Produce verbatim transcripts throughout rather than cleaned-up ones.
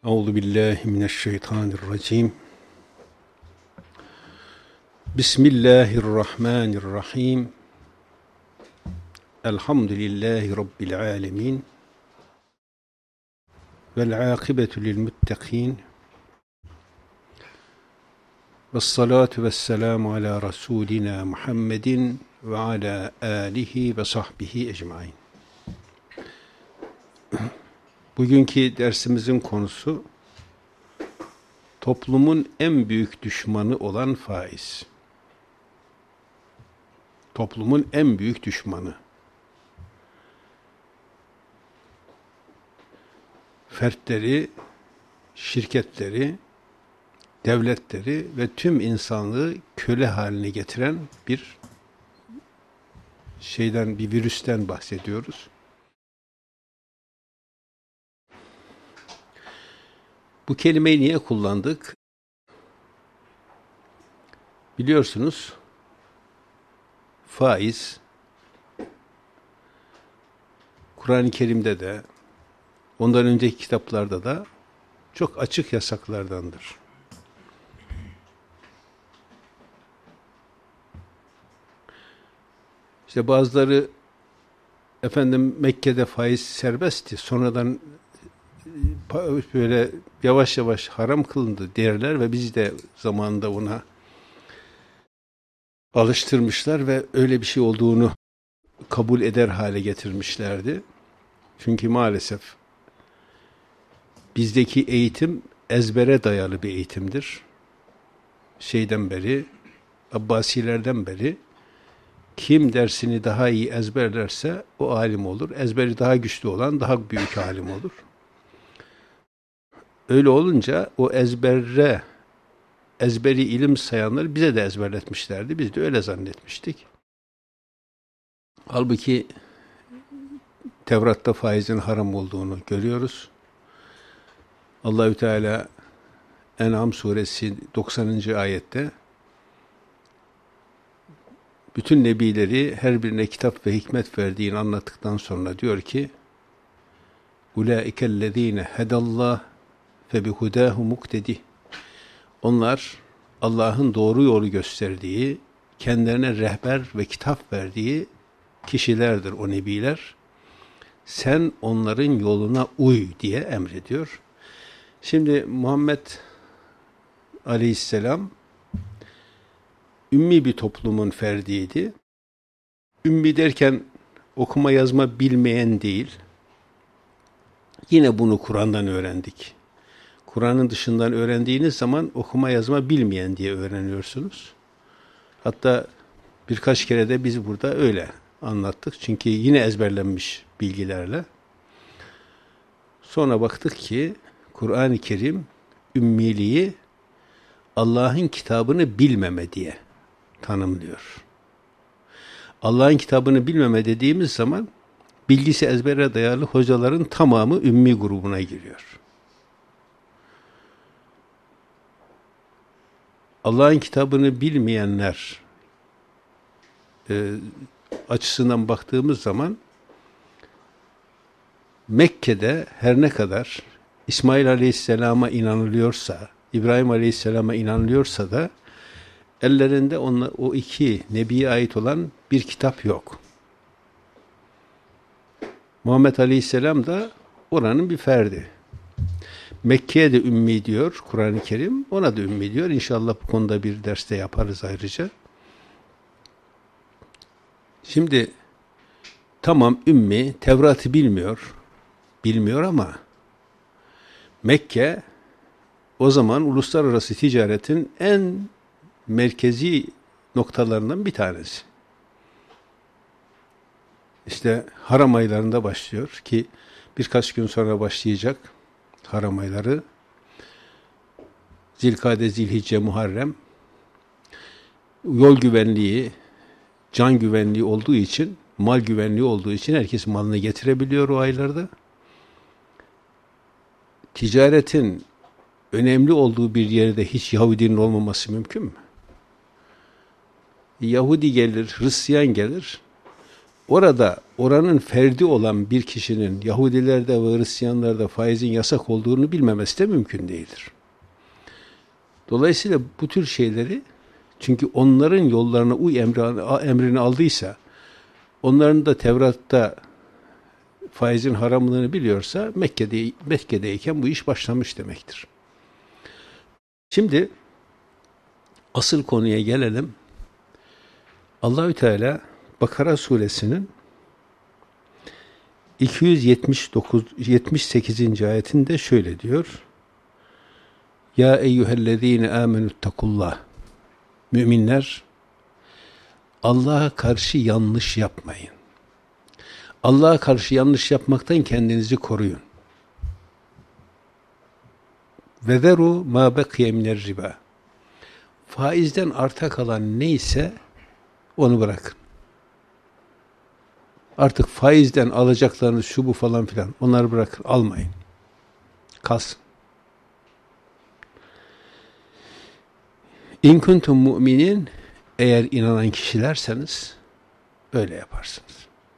Euzu billahi mineşşeytanirracim. Bismillahirrahmanirrahim. Elhamdülillahi rabbil alamin. Vel akibetu lil muttaqin. Ves salatu vesselamu ala rasulina Muhammedin ve ala alihi ve sahbihi ecmaîn. Bugünkü dersimizin konusu toplumun en büyük düşmanı olan faiz. Toplumun en büyük düşmanı. Fertleri, şirketleri, devletleri ve tüm insanlığı köle haline getiren bir şeyden, bir virüsten bahsediyoruz. Bu kelimeyi niye kullandık? Biliyorsunuz, faiz, Kur'an-ı Kerim'de de, ondan önceki kitaplarda da çok açık yasaklardandır. İşte bazıları, efendim Mekke'de faiz serbestti, sonradan böyle yavaş yavaş haram kılındı derler ve biz de zamanında ona alıştırmışlar ve öyle bir şey olduğunu kabul eder hale getirmişlerdi. Çünkü maalesef bizdeki eğitim ezbere dayalı bir eğitimdir. Şeyden beri, Abbasilerden beri kim dersini daha iyi ezberlerse o alim olur. Ezberi daha güçlü olan daha büyük alim olur. Öyle olunca o ezberre, ezberi ilim sayanları bize de ezberletmişlerdi. Biz de öyle zannetmiştik. Halbuki Tevrat'ta faizin haram olduğunu görüyoruz. Allahü Teala En'am suresi doksanıncı ayette bütün nebileri her birine kitap ve hikmet verdiğini anlattıktan sonra diyor ki Ulaikellezine hedallah fe bihudahu muktedi. Onlar Allah'ın doğru yolu gösterdiği, kendilerine rehber ve kitap verdiği kişilerdir o nebiler. Sen onların yoluna uy diye emrediyor. Şimdi Muhammed Aleyhisselam ümmi bir toplumun ferdiydi. Ümmi derken okuma yazma bilmeyen değil. Yine bunu Kur'an'dan öğrendik. Kur'an'ın dışından öğrendiğiniz zaman okuma yazma bilmeyen diye öğreniyorsunuz. Hatta birkaç kere de biz burada öyle anlattık. Çünkü yine ezberlenmiş bilgilerle. Sonra baktık ki Kur'an-ı Kerim ümmiliği Allah'ın kitabını bilmeme diye tanımlıyor. Allah'ın kitabını bilmeme dediğimiz zaman bilgisi ezbere dayalı hocaların tamamı ümmi grubuna giriyor. Allah'ın kitabını bilmeyenler e, açısından baktığımız zaman Mekke'de her ne kadar İsmail Aleyhisselam'a inanılıyorsa, İbrahim Aleyhisselam'a inanılıyorsa da ellerinde onla, o iki nebiye ait olan bir kitap yok. Muhammed Aleyhisselam da oranın bir ferdi. Mekke'ye de ümmi diyor Kur'an-ı Kerim, ona da ümmi diyor. İnşallah bu konuda bir derste yaparız ayrıca. Şimdi tamam ümmi, Tevrat'ı bilmiyor, bilmiyor ama Mekke o zaman uluslararası ticaretin en merkezi noktalarından bir tanesi. İşte haram aylarında başlıyor ki birkaç gün sonra başlayacak haram ayları. Zilkade, Zilhicce, Muharrem. Yol güvenliği, can güvenliği olduğu için, mal güvenliği olduğu için herkes malını getirebiliyor o aylarda. Ticaretin önemli olduğu bir yerde hiç Yahudinin olmaması mümkün mü? Yahudi gelir, Hristiyan gelir, orada oranın ferdi olan bir kişinin Yahudilerde ve Hristiyanlarda faizin yasak olduğunu bilmemesi de mümkün değildir. Dolayısıyla bu tür şeyleri, çünkü onların yollarına uy emrini aldıysa, onların da Tevrat'ta faizin haramlığını biliyorsa Mekke'de, Mekke'deyken bu iş başlamış demektir. Şimdi asıl konuya gelelim. Allahü Teala Bakara suresinin iki yüz yetmiş dokuz yetmiş sekizinci ayetinde şöyle diyor. Ya eyyühellezine amenüttakullah. Müminler, Allah'a karşı yanlış yapmayın. Allah'a karşı yanlış yapmaktan kendinizi koruyun. Ve zeru ma bekiye miner riba. Faizden arta kalan neyse onu bırakın. Artık faizden alacaklarınız şu bu falan filan, onları bırakın, almayın. Kalsın. İn kuntum mu'minin, eğer inanan kişilerseniz öyle yaparsınız.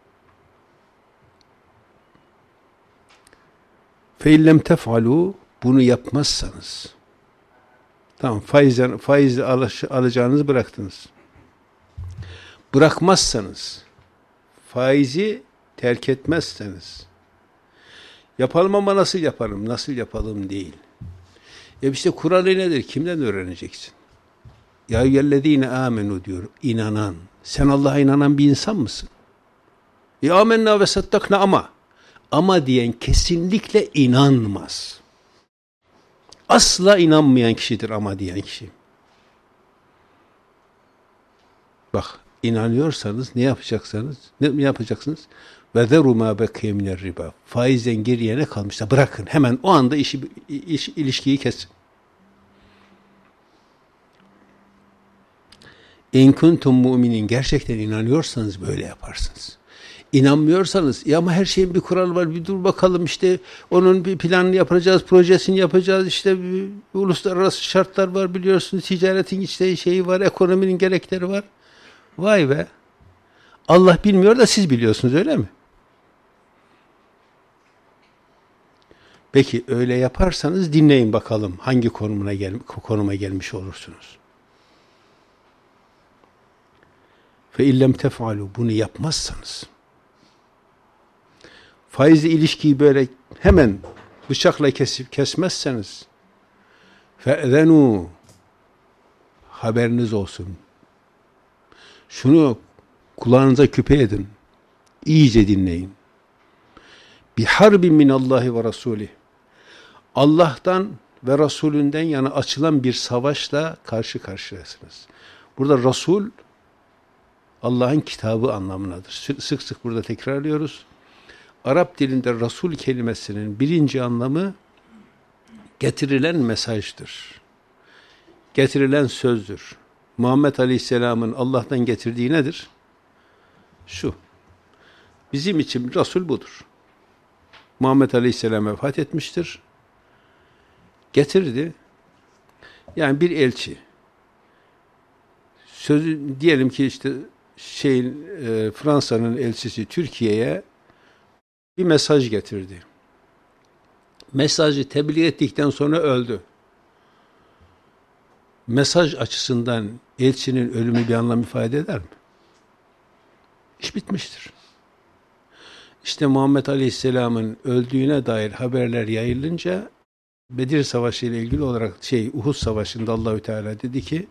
Fe illem tef'alû, bunu yapmazsanız, tamam, faizden faizle alacağınızı bıraktınız. Bırakmazsanız, faizi terk etmezseniz, yapalım ama nasıl yapalım, nasıl yapalım değil. Ya işte kuralı nedir? Kimden öğreneceksin? Ya eyyühellezine amenu diyor, inanan. Sen Allah'a inanan bir insan mısın? Ya amennâ ve saddakna, ama ama diyen kesinlikle inanmaz. Asla inanmayan kişidir ama diyen kişi. Bak, inanıyorsanız ne yapacaksanız, ne yapacaksınız? Ve zeru ma bekiye miner riba. Faizden geriye ne kalmışsa bırakın. Hemen o anda işi, iş, ilişkiyi kesin. İn kuntum mu'minin, gerçekten inanıyorsanız böyle yaparsınız. İnanmıyorsanız, ya ama her şeyin bir kuralı var, bir dur bakalım, işte onun bir planını yapacağız, projesini yapacağız, işte bir, bir uluslararası şartlar var, biliyorsunuz, ticaretin işte şeyi var, ekonominin gerekleri var. Vay be! Allah bilmiyor da siz biliyorsunuz, öyle mi? Peki öyle yaparsanız dinleyin bakalım hangi konumuna gel konuma gelmiş olursunuz. Fe illem tef'alû, bunu yapmazsanız, faizle ilişkiyi böyle hemen bıçakla kesip kesmezseniz, fe'zenû, haberiniz olsun. Şunu kulağınıza küpe edin. İyice dinleyin. Bi harbin minallahi ve rasulih. Allah'tan ve Resulünden yana açılan bir savaşla karşı karşıyasınız. Burada Resul, Allah'ın kitabı anlamındadır. Sık sık burada tekrarlıyoruz. Arap dilinde Resul kelimesinin birinci anlamı getirilen mesajdır. Getirilen sözdür. Muhammed Aleyhisselam'ın Allah'tan getirdiği nedir? Şu. Bizim için Resul budur. Muhammed Aleyhisselam vefat etmiştir. Getirdi. Yani bir elçi. Sözü diyelim ki işte şeyin e, Fransa'nın elçisi Türkiye'ye bir mesaj getirdi. Mesajı tebliğ ettikten sonra öldü. Mesaj açısından elçinin ölümü bir anlam ifade eder mi? İş bitmiştir. İşte Muhammed Aleyhisselam'ın öldüğüne dair haberler yayılınca Bedir Savaşı ile ilgili olarak şey Uhud Savaşı'nda Allahü Teala dedi ki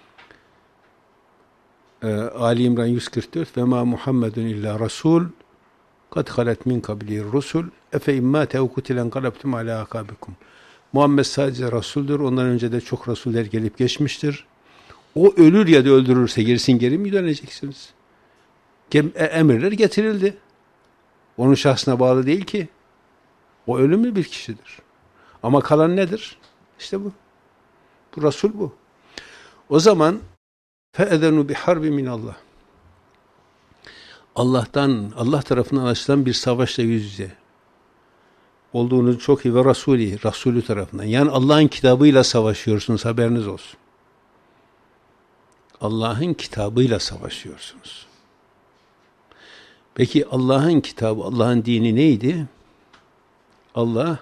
e, Ali İmran yüz kırk dört ve ma Muhammedun illa Rasul kad halet min kablihi rusul efe imma tevkutilen kalabtum ala akabikum. Muhammed sadece Resul'dür. Ondan önce de çok Resuller gelip geçmiştir. O ölür ya da öldürürse gerisin geri mi döneceksiniz? Emirler getirildi. Onun şahsına bağlı değil ki. O ölümlü bir kişidir. Ama kalan nedir? İşte bu. Bu Resul bu. O zaman فَاَذَنُوا بِحَرْبِ مِنَ اللّٰهِ Allah'tan, Allah tarafından açılan bir savaşla yüz yüze olduğunu çok iyi ve Resulü, Resulü tarafından. Yani Allah'ın kitabıyla savaşıyorsunuz, haberiniz olsun. Allah'ın kitabıyla savaşıyorsunuz. Peki Allah'ın kitabı, Allah'ın dini neydi? Allah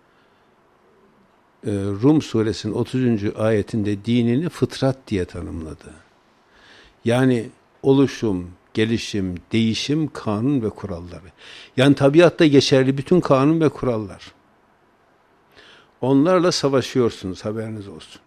e, Rum suresinin otuzuncu ayetinde dinini fıtrat diye tanımladı. Yani oluşum, gelişim, değişim, kanun ve kuralları. Yani tabiatta geçerli bütün kanun ve kurallar. Onlarla savaşıyorsunuz, haberiniz olsun.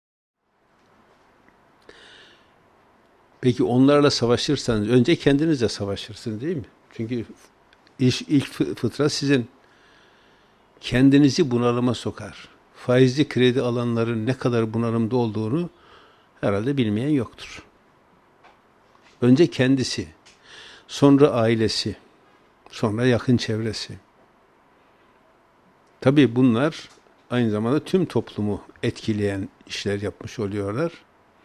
Peki onlarla savaşırsanız önce kendinizle savaşırsınız değil mi? Çünkü ilk, ilk fıtrat sizin. Kendinizi bunalıma sokar. Faizli kredi alanların ne kadar bunalımda olduğunu herhalde bilmeyen yoktur. Önce kendisi, sonra ailesi, sonra yakın çevresi. Tabii bunlar aynı zamanda tüm toplumu etkileyen işler yapmış oluyorlar.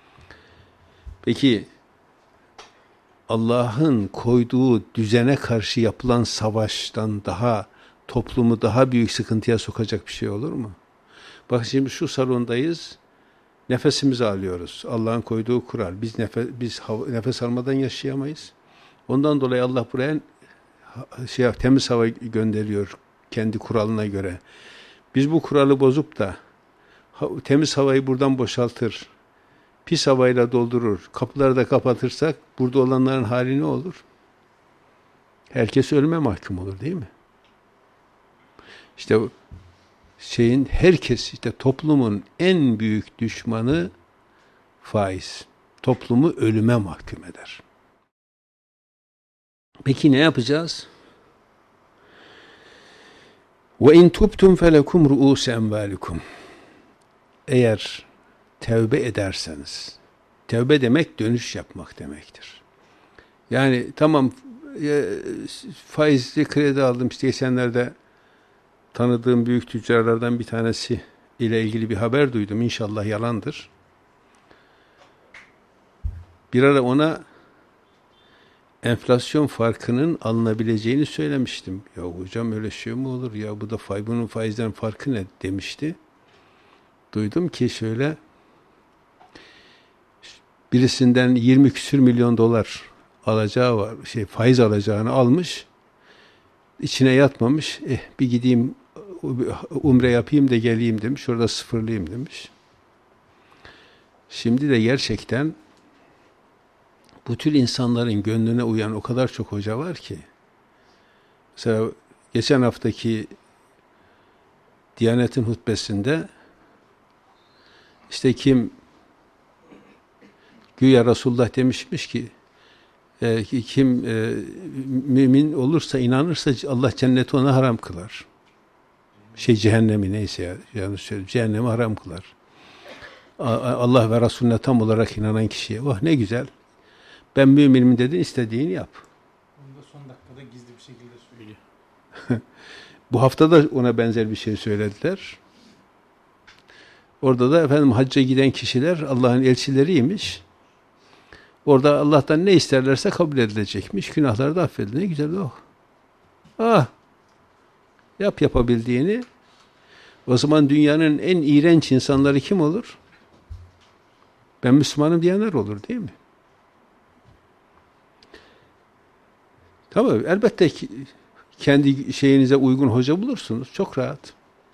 Peki Allah'ın koyduğu düzene karşı yapılan savaştan daha, toplumu daha büyük sıkıntıya sokacak bir şey olur mu? Bak şimdi şu salondayız, nefesimizi alıyoruz. Allah'ın koyduğu kural. Biz nefes, biz nefes almadan yaşayamayız. Ondan dolayı Allah buraya şey, temiz hava gönderiyor kendi kuralına göre. Biz bu kuralı bozup da temiz havayı buradan boşaltır, pis havayla doldurur, kapıları da kapatırsak burada olanların hali ne olur? Herkes ölüme mahkum olur değil mi? İşte şeyin herkes işte toplumun en büyük düşmanı faiz. Toplumu ölüme mahkum eder. Peki ne yapacağız? Ve in tubtum felekum ru'us emvalikum. Eğer tevbe ederseniz, tevbe demek dönüş yapmak demektir. Yani tamam faizli kredi aldım işte geçenlerde tanıdığım büyük tüccarlardan bir tanesi ile ilgili bir haber duydum. İnşallah yalandır. Bir ara ona enflasyon farkının alınabileceğini söylemiştim. Ya hocam öyle şey mi olur ya bu da faiz, bunun faizden farkı ne demişti. Duydum ki şöyle birisinden yirmi küsür milyon dolar alacağı var, şey faiz alacağını almış. İçine yatmamış. Eh bir gideyim umre yapayım da geleyim demiş. Orada sıfırlayayım demiş. Şimdi de gerçekten bu tür insanların gönlüne uyan o kadar çok hoca var ki. Mesela geçen haftaki Diyanet'in hutbesinde işte kim güya Resulullah demişmiş ki e, kim e, mümin olursa, inanırsa Allah cenneti ona haram kılar. Şey cehennemi neyse ya, yanlış söyleyeyim. Cehennemi haram kılar. Allah ve Resulüne tam olarak inanan kişiye. Oh ne güzel. Ben müminim dedin, istediğini yap. Onu da son dakikada gizli bir şekilde söylüyor. Bu hafta da ona benzer bir şey söylediler. Orada da efendim hacca giden kişiler Allah'ın elçileriymiş. Orada Allah'tan ne isterlerse kabul edilecekmiş. Günahları da affedilir. Ne güzel o. Ah! Yap yapabildiğini. O zaman dünyanın en iğrenç insanları kim olur? Ben Müslümanım diyenler olur değil mi? Tamam, elbette ki kendi şeyinize uygun hoca bulursunuz. Çok rahat.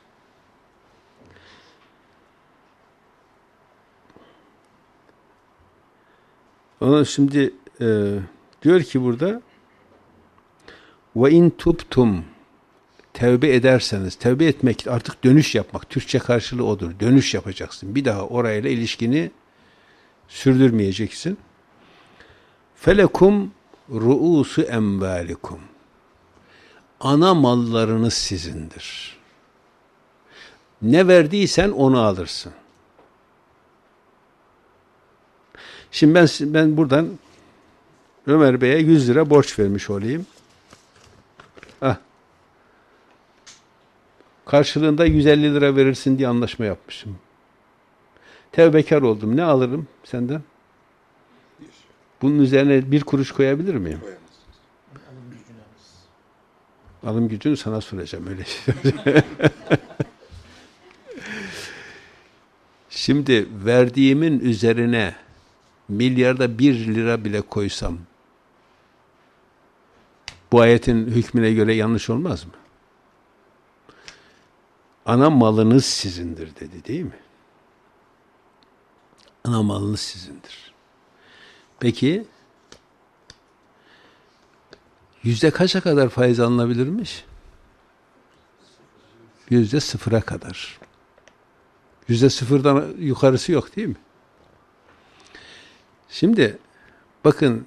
Ona şimdi e, diyor ki burada ve in tubtum, tevbe ederseniz, tevbe etmek artık dönüş yapmak. Türkçe karşılığı odur. Dönüş yapacaksın. Bir daha orayla ilişkini sürdürmeyeceksin. Felekum ru'usu emvalikum. Ana mallarınız sizindir. Ne verdiysen onu alırsın. Şimdi ben ben buradan Ömer Bey'e yüz lira borç vermiş olayım. Ah. Karşılığında yüz elli lira verirsin diye anlaşma yapmışım. Tevbekar oldum. Ne alırım senden? Bunun üzerine bir kuruş koyabilir miyim? Alım gücünü alırız. Alım gücünü sana soracağım öyle şey. Şimdi verdiğimin üzerine milyarda bir lira bile koysam Bu ayetin hükmüne göre yanlış olmaz mı? Ana malınız sizindir dedi, değil mi? Ana malınız sizindir. Peki yüzde kaça kadar faiz alınabilirmiş? Yüzde sıfıra kadar. Yüzde sıfırdan yukarısı yok, değil mi? Şimdi bakın,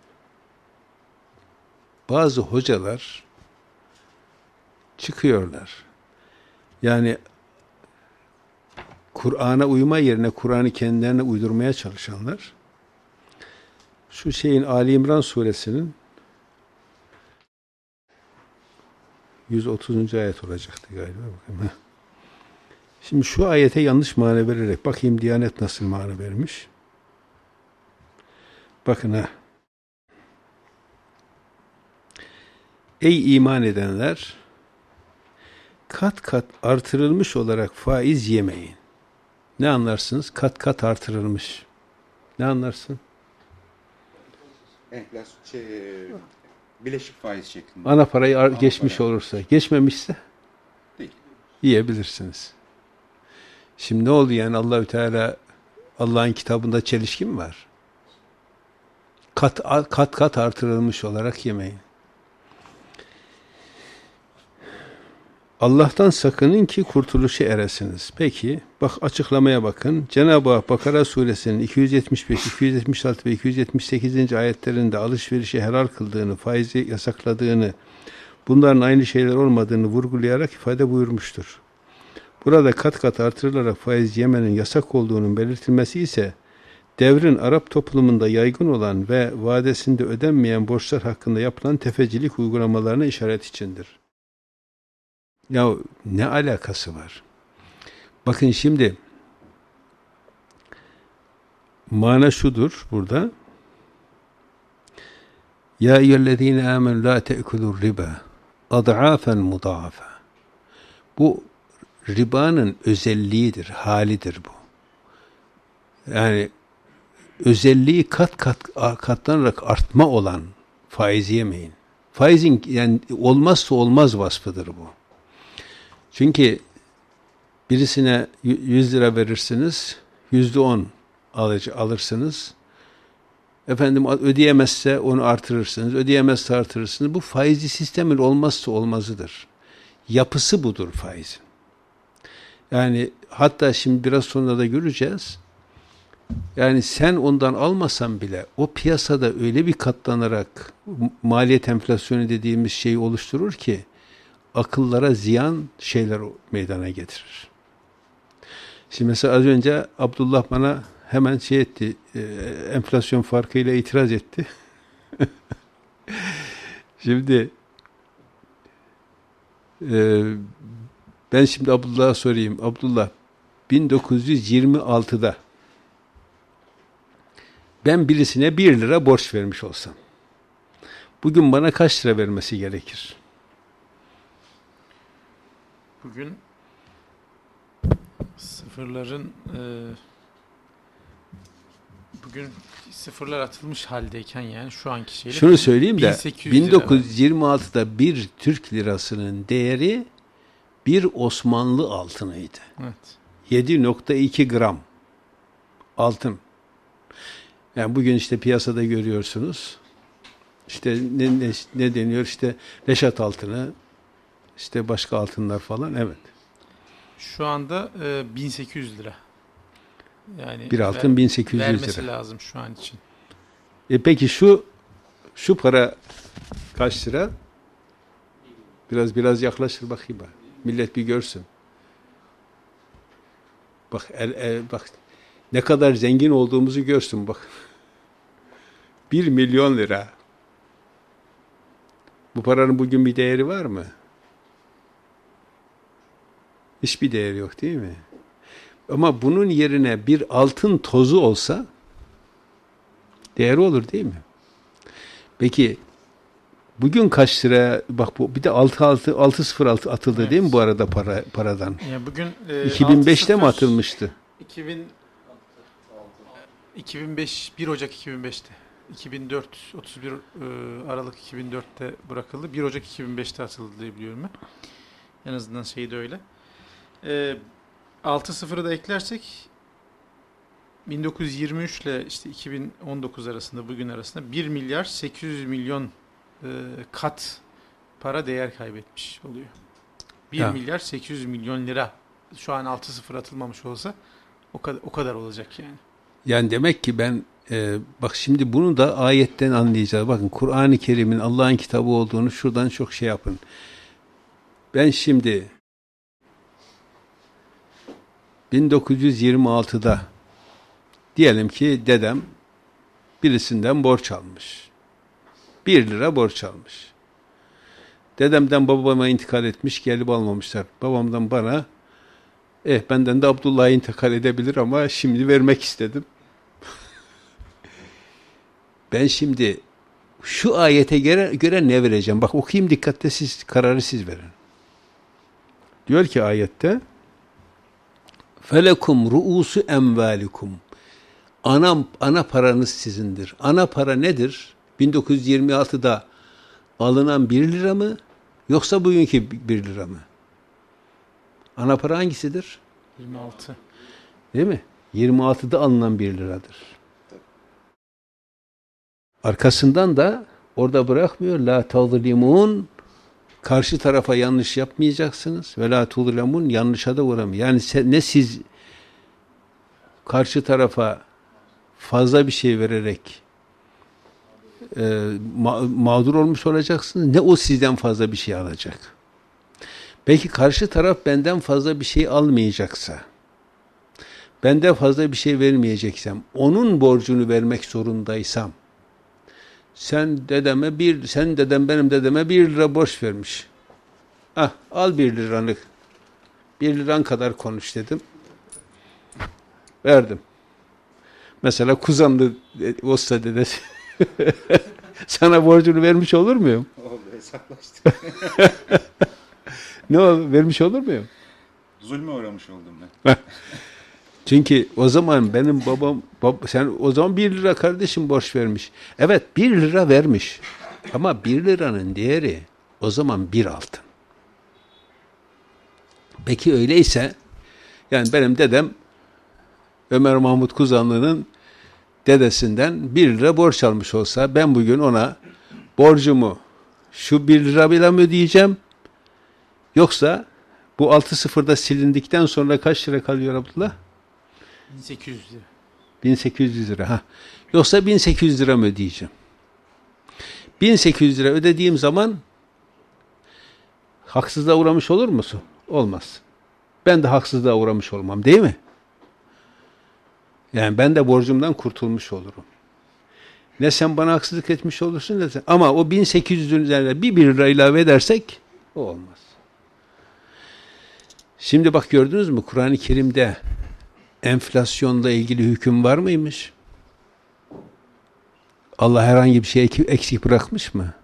bazı hocalar çıkıyorlar. Yani Kur'an'a uyma yerine Kur'an'ı kendilerine uydurmaya çalışanlar, şu şeyin Ali İmran suresinin yüz otuzuncu ayet olacaktı galiba. Bakayım. Şimdi şu ayete yanlış mana vererek, bakayım Diyanet nasıl mana vermiş. Bakın ha. Ey iman edenler, kat kat artırılmış olarak faiz yemeyin. Ne anlarsınız? Kat kat artırılmış. Ne anlarsın? Enflasyon, şey, bileşik faiz şeklinde. Ana parayı ar- Ana geçmiş para. olursa, geçmemişse Değil. yiyebilirsiniz. Şimdi ne oldu yani? Allahü Teala, Allah'ın kitabında çelişki mi var? Kat kat kat artırılmış olarak yemeyin. Allah'tan sakının ki kurtuluşa eresiniz. Peki, bak açıklamaya bakın. Cenab-ı Hak Bakara suresinin iki yüz yetmiş beş, iki yüz yetmiş altı ve iki yüz yetmiş sekizinci ayetlerinde alışverişi helal kıldığını, faizi yasakladığını, bunların aynı şeyler olmadığını vurgulayarak ifade buyurmuştur. Burada kat kat artırılarak faiz yemenin yasak olduğunun belirtilmesi ise devrin Arap toplumunda yaygın olan ve vadesinde ödenmeyen borçlar hakkında yapılan tefecilik uygulamalarına işaret içindir. Ya ne alakası var? Bakın şimdi mana şudur burada. Ya eyyühellezine amenu la te'kulur riba ad'afen mudâfe. Bu ribanın özelliğidir, halidir bu. Yani özelliği kat kat katlanarak artma olan faiz yemeyin. Faizin yani olmazsa olmaz vasfıdır bu. Çünkü birisine yüz lira verirsiniz, yüzde on alırsınız. Efendim ödeyemezse onu artırırsınız, ödeyemezse artırırsınız. Bu faizli sistemin olmazsa olmazıdır. Yapısı budur faizin. Yani hatta şimdi biraz sonra da göreceğiz. Yani sen ondan almasan bile o piyasada öyle bir katlanarak maliyet enflasyonu dediğimiz şeyi oluşturur ki akıllara ziyan şeyler meydana getirir. Şimdi mesela az önce Abdullah bana hemen şey etti, e, enflasyon farkıyla itiraz etti. Şimdi e, ben şimdi Abdullah'a sorayım. Abdullah, bin dokuz yüz yirmi altıda ben birisine bir lira borç vermiş olsam, bugün bana kaç lira vermesi gerekir? Bugün sıfırların e, bugün sıfırlar atılmış haldeyken, yani şu anki şeyle şunu söyleyeyim de bin sekiz yüz bin dokuz yüz yirmi altıda bir Türk lirasının değeri bir Osmanlı altınıydı. Evet. yedi nokta iki gram altın. Yani bugün işte piyasada görüyorsunuz. İşte ne, ne, ne deniyor? İşte Reşat altını, işte başka altınlar falan. Evet. Şu anda e, bin sekiz yüz lira. Yani bir altın ver, bin sekiz yüz lira. Vermesi lazım şu an için. E peki şu şu para kaç lira? Biraz biraz yaklaşır bakayım. Bak. Millet bir görsün. Bak el, el, bak ne kadar zengin olduğumuzu görsün bak. Bir milyon lira. Bu paranın bugün bir değeri var mı? Hiçbir değeri yok, değil mi? Ama bunun yerine bir altın tozu olsa değeri olur, değil mi? Peki bugün kaç lira? Bak bu bir de altı altı altı sıfır altı atıldı, evet, değil mi bu arada para paradan? Ya bugün e, iki bin beşte mi atılmıştı? iki bin iki bin beş bir Ocak iki bin beşte. iki bin dört, otuz bir e, Aralık iki bin dörtte bırakıldı. bir Ocak iki bin beşte atıldı diye biliyorum ben. En azından şey de öyle. E, altı sıfırı da eklersek bin dokuz yüz yirmi üç ile işte iki bin on dokuz arasında, bugün arasında bir milyar sekiz yüz milyon e, kat para değer kaybetmiş oluyor. bir Ya. milyar sekiz yüz milyon lira. Şu an altı sıfır atılmamış olsa o kadar, o kadar olacak yani. Yani demek ki ben e, bak şimdi bunu da ayetten anlayacağız. Bakın Kur'an-ı Kerim'in Allah'ın kitabı olduğunu şuradan çok şey yapın. Ben şimdi bin dokuz yüz yirmi altıda diyelim ki dedem birisinden borç almış. Bir lira borç almış. Dedemden babama intikal etmiş, gelip almamışlar. Babamdan bana, eh benden de Abdullah'a intikal edebilir ama şimdi vermek istedim. Ben şimdi şu ayete göre, göre ne vereceğim? Bak okuyayım dikkatle, siz kararı siz verin. Diyor ki ayette felekum ruusu emvalikum. Ana, ana paranız sizindir. Ana para nedir? bin dokuz yüz yirmi altıda alınan bir lira mı? Yoksa bugünkü bir lira mı? Ana para hangisidir? yirmi altı. Değil mi? yirmi altıda alınan bir liradır. Arkasından da orada bırakmıyor. La tazlimun, karşı tarafa yanlış yapmayacaksınız. Ve la tuzlemun, yanlışa da uğramayın. Yani sen, ne siz karşı tarafa fazla bir şey vererek e, ma mağdur olmuş olacaksınız, ne o sizden fazla bir şey alacak. Peki karşı taraf benden fazla bir şey almayacaksa, benden fazla bir şey vermeyeceksem, onun borcunu vermek zorundaysam, sen dedeme bir, sen dedem benim dedeme bir lira borç vermiş. Ah, al bir liranı. Bir liran kadar konuş dedim. Verdim. Mesela Kuzanlı olsa dedesi sana borcunu vermiş olur muyum? Oldu, hesaplaştık. Ne oldu? Vermiş olur muyum? Zulme uğramış oldum ben. Çünkü o zaman benim babam, bab, sen o zaman bir lira kardeşim borç vermiş. Evet, bir lira vermiş. Ama bir liranın değeri o zaman bir altın. Peki öyleyse, yani benim dedem Ömer Mahmut Kuzanlı'nın dedesinden bir lira borç almış olsa, ben bugün ona borcumu şu bir lirayla mı ödeyeceğim, yoksa bu altı sıfırda silindikten sonra kaç lira kalıyor Abdullah? bin sekiz yüz lira. bin sekiz yüz lira. Ha. Yoksa bin sekiz yüz lira mı ödeyeceğim? bin sekiz yüz lira ödediğim zaman haksızlığa uğramış olur musun? Olmaz. Ben de haksızlığa uğramış olmam, değil mi? Yani ben de borcumdan kurtulmuş olurum. Ne sen bana haksızlık etmiş olursun ne sen. Ama o bin sekiz yüzün üzerine bir bir lira ilave edersek o olmaz. Şimdi bak, gördünüz mü Kur'an-ı Kerim'de enflasyonla ilgili hüküm var mıymış? Allah herhangi bir şey eksik bırakmış mı?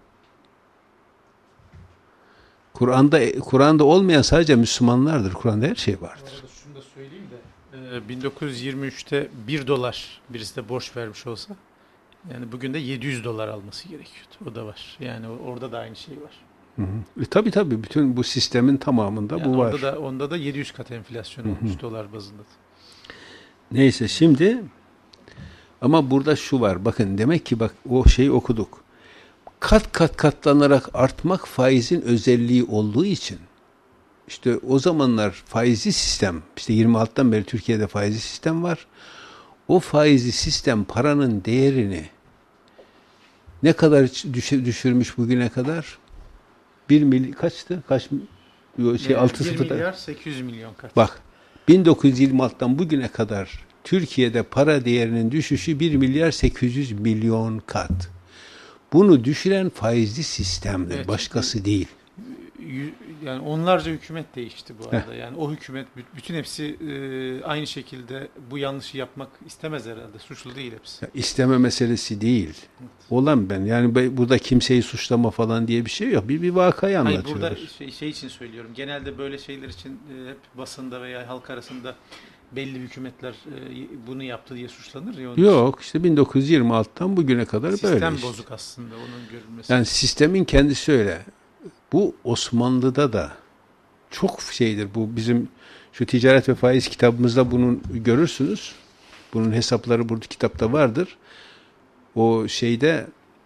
Kur'an'da Kur'an'da olmayan sadece Müslümanlardır. Kur'an'da her şey vardır. Bu arada şunu da söyleyeyim de e, bin dokuz yüz yirmi üçte bir dolar birisi de borç vermiş olsa, yani bugün de yedi yüz dolar alması gerekiyordu. O da var. Yani orada da aynı şey var. Hı hı. E, tabii tabii, bütün bu sistemin tamamında Yani bu var. orada da, onda da yedi yüz kat enflasyon olmuş, hı hı, dolar bazında. Neyse şimdi, ama burada şu var. Bakın, demek ki bak o şeyi okuduk. Kat kat katlanarak artmak faizin özelliği olduğu için, işte o zamanlar faizli sistem, işte yirmi altıdan beri Türkiye'de faizli sistem var. O faizli sistem paranın değerini ne kadar düşürmüş bugüne kadar? Bir mil kaçtı? Kaç şey, altı bir sıfırda. milyar sekiz yüz milyon kat. Bak, bin dokuz yüz yirmi altıdan bugüne kadar Türkiye'de para değerinin düşüşü bir milyar sekiz yüz milyon kat. Bunu düşüren faizli sistemdir. Evet, başkası değil. Yani onlarca hükümet değişti bu arada. Heh. Yani o hükümet, bütün hepsi e, aynı şekilde bu yanlışı yapmak istemez herhalde. Suçlu değil hepsi. Ya, isteme meselesi değil. Evet. Olan ben. Yani burada kimseyi suçlama falan diye bir şey yok. Bir, bir vakayı anlatıyoruz. Hayır, burada şey, şey için söylüyorum. Genelde böyle şeyler için e, hep basında veya halk arasında belli hükümetler e, bunu yaptı diye suçlanır ya. Yok işte bin dokuz yüz yirmi altıdan bugüne kadar sistem böyle. Sistem işte. bozuk aslında onun görülmesi. Yani sistemin kendisi öyle. Bu Osmanlı'da da çok şeydir. Bu bizim şu Ticaret ve Faiz kitabımızda bunun görürsünüz. Bunun hesapları burada kitapta vardır. O şeyde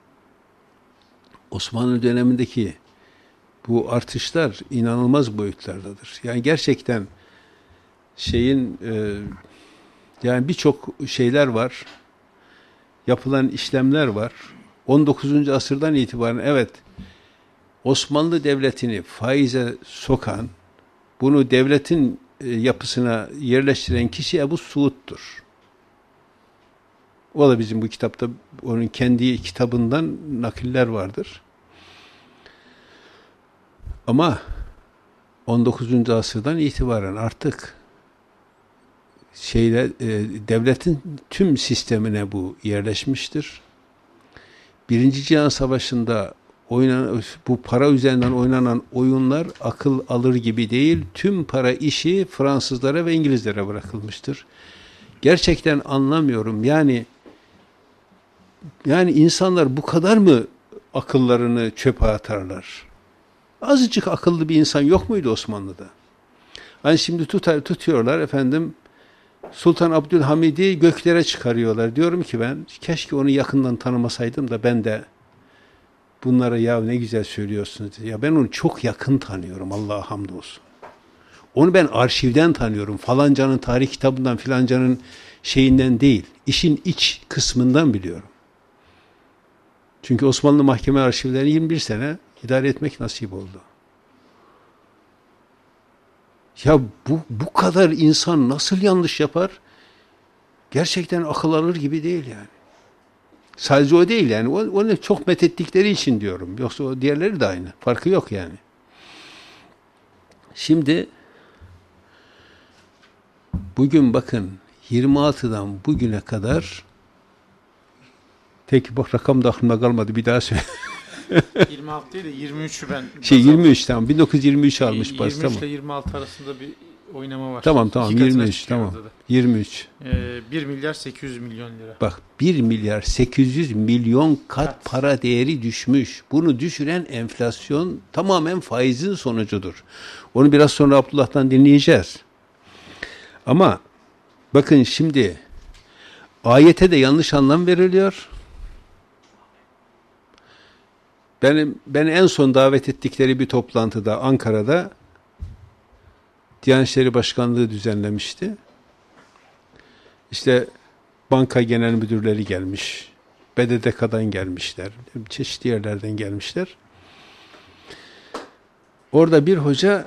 Osmanlı dönemindeki bu artışlar inanılmaz boyutlardadır. Yani gerçekten şeyin e, yani birçok şeyler var. Yapılan işlemler var. on dokuzuncu asırdan itibaren evet Osmanlı Devleti'ni faize sokan, bunu devletin e, yapısına yerleştiren kişi Ebu Suud'dur. O da bizim bu kitapta onun kendi kitabından nakiller vardır. Ama on dokuzuncu asırdan itibaren artık şeyle e, devletin tüm sistemine bu yerleşmiştir. Birinci Cihan Savaşı'nda oynanan, bu para üzerinden oynanan oyunlar akıl alır gibi değil. Tüm para işi Fransızlara ve İngilizlere bırakılmıştır. Gerçekten anlamıyorum. Yani yani insanlar bu kadar mı akıllarını çöpe atarlar? Azıcık akıllı bir insan yok muydu Osmanlı'da? Hani şimdi tutar, tutuyorlar efendim Sultan Abdülhamid'i göklere çıkarıyorlar. Diyorum ki ben keşke onu yakından tanımasaydım da ben de bunlara ya ne güzel söylüyorsunuz. Ya ben onu çok yakın tanıyorum Allah'a hamdolsun. Onu ben arşivden tanıyorum. Falancanın tarih kitabından filancanın şeyinden değil. İşin iç kısmından biliyorum. Çünkü Osmanlı mahkeme arşivlerini yirmi bir sene idare etmek nasip oldu. Ya bu, bu kadar insan nasıl yanlış yapar? Gerçekten akıl alır gibi değil yani. Sadece o değil yani. O, onu çok methettikleri için diyorum. Yoksa o diğerleri de aynı. Farkı yok yani. Şimdi bugün bakın yirmi altıdan bugüne kadar tek bak rakam da aklımda kalmadı. Bir daha söyle. yirmi altı değil de yirmi üçü ben. Şey yirmi üç tamam. bin dokuz yüz yirmi üç almış bas yirmi üç tamam. ile yirmi altı arasında bir oynama var. Tamam tamam İki katına yirmi üç çıkıyor tamam. orada da. yirmi üç. Ee, bir milyar sekiz yüz milyon lira. Bak bir milyar sekiz yüz milyon kat Kat. para değeri düşmüş. Bunu düşüren enflasyon tamamen faizin sonucudur. Onu biraz sonra Abdullah'tan dinleyeceğiz. Ama bakın şimdi ayete de yanlış anlam veriliyor. Benim beni en son davet ettikleri bir toplantıda Ankara'da Diyanet İşleri Başkanlığı düzenlemişti. İşte banka genel müdürleri gelmiş, B D D K'dan gelmişler, çeşitli yerlerden gelmişler. Orada bir hoca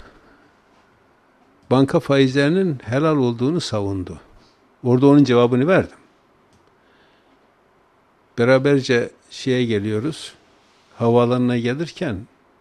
banka faizlerinin helal olduğunu savundu. Orada onun cevabını verdim. Beraberce şeye geliyoruz, havaalanına gelirken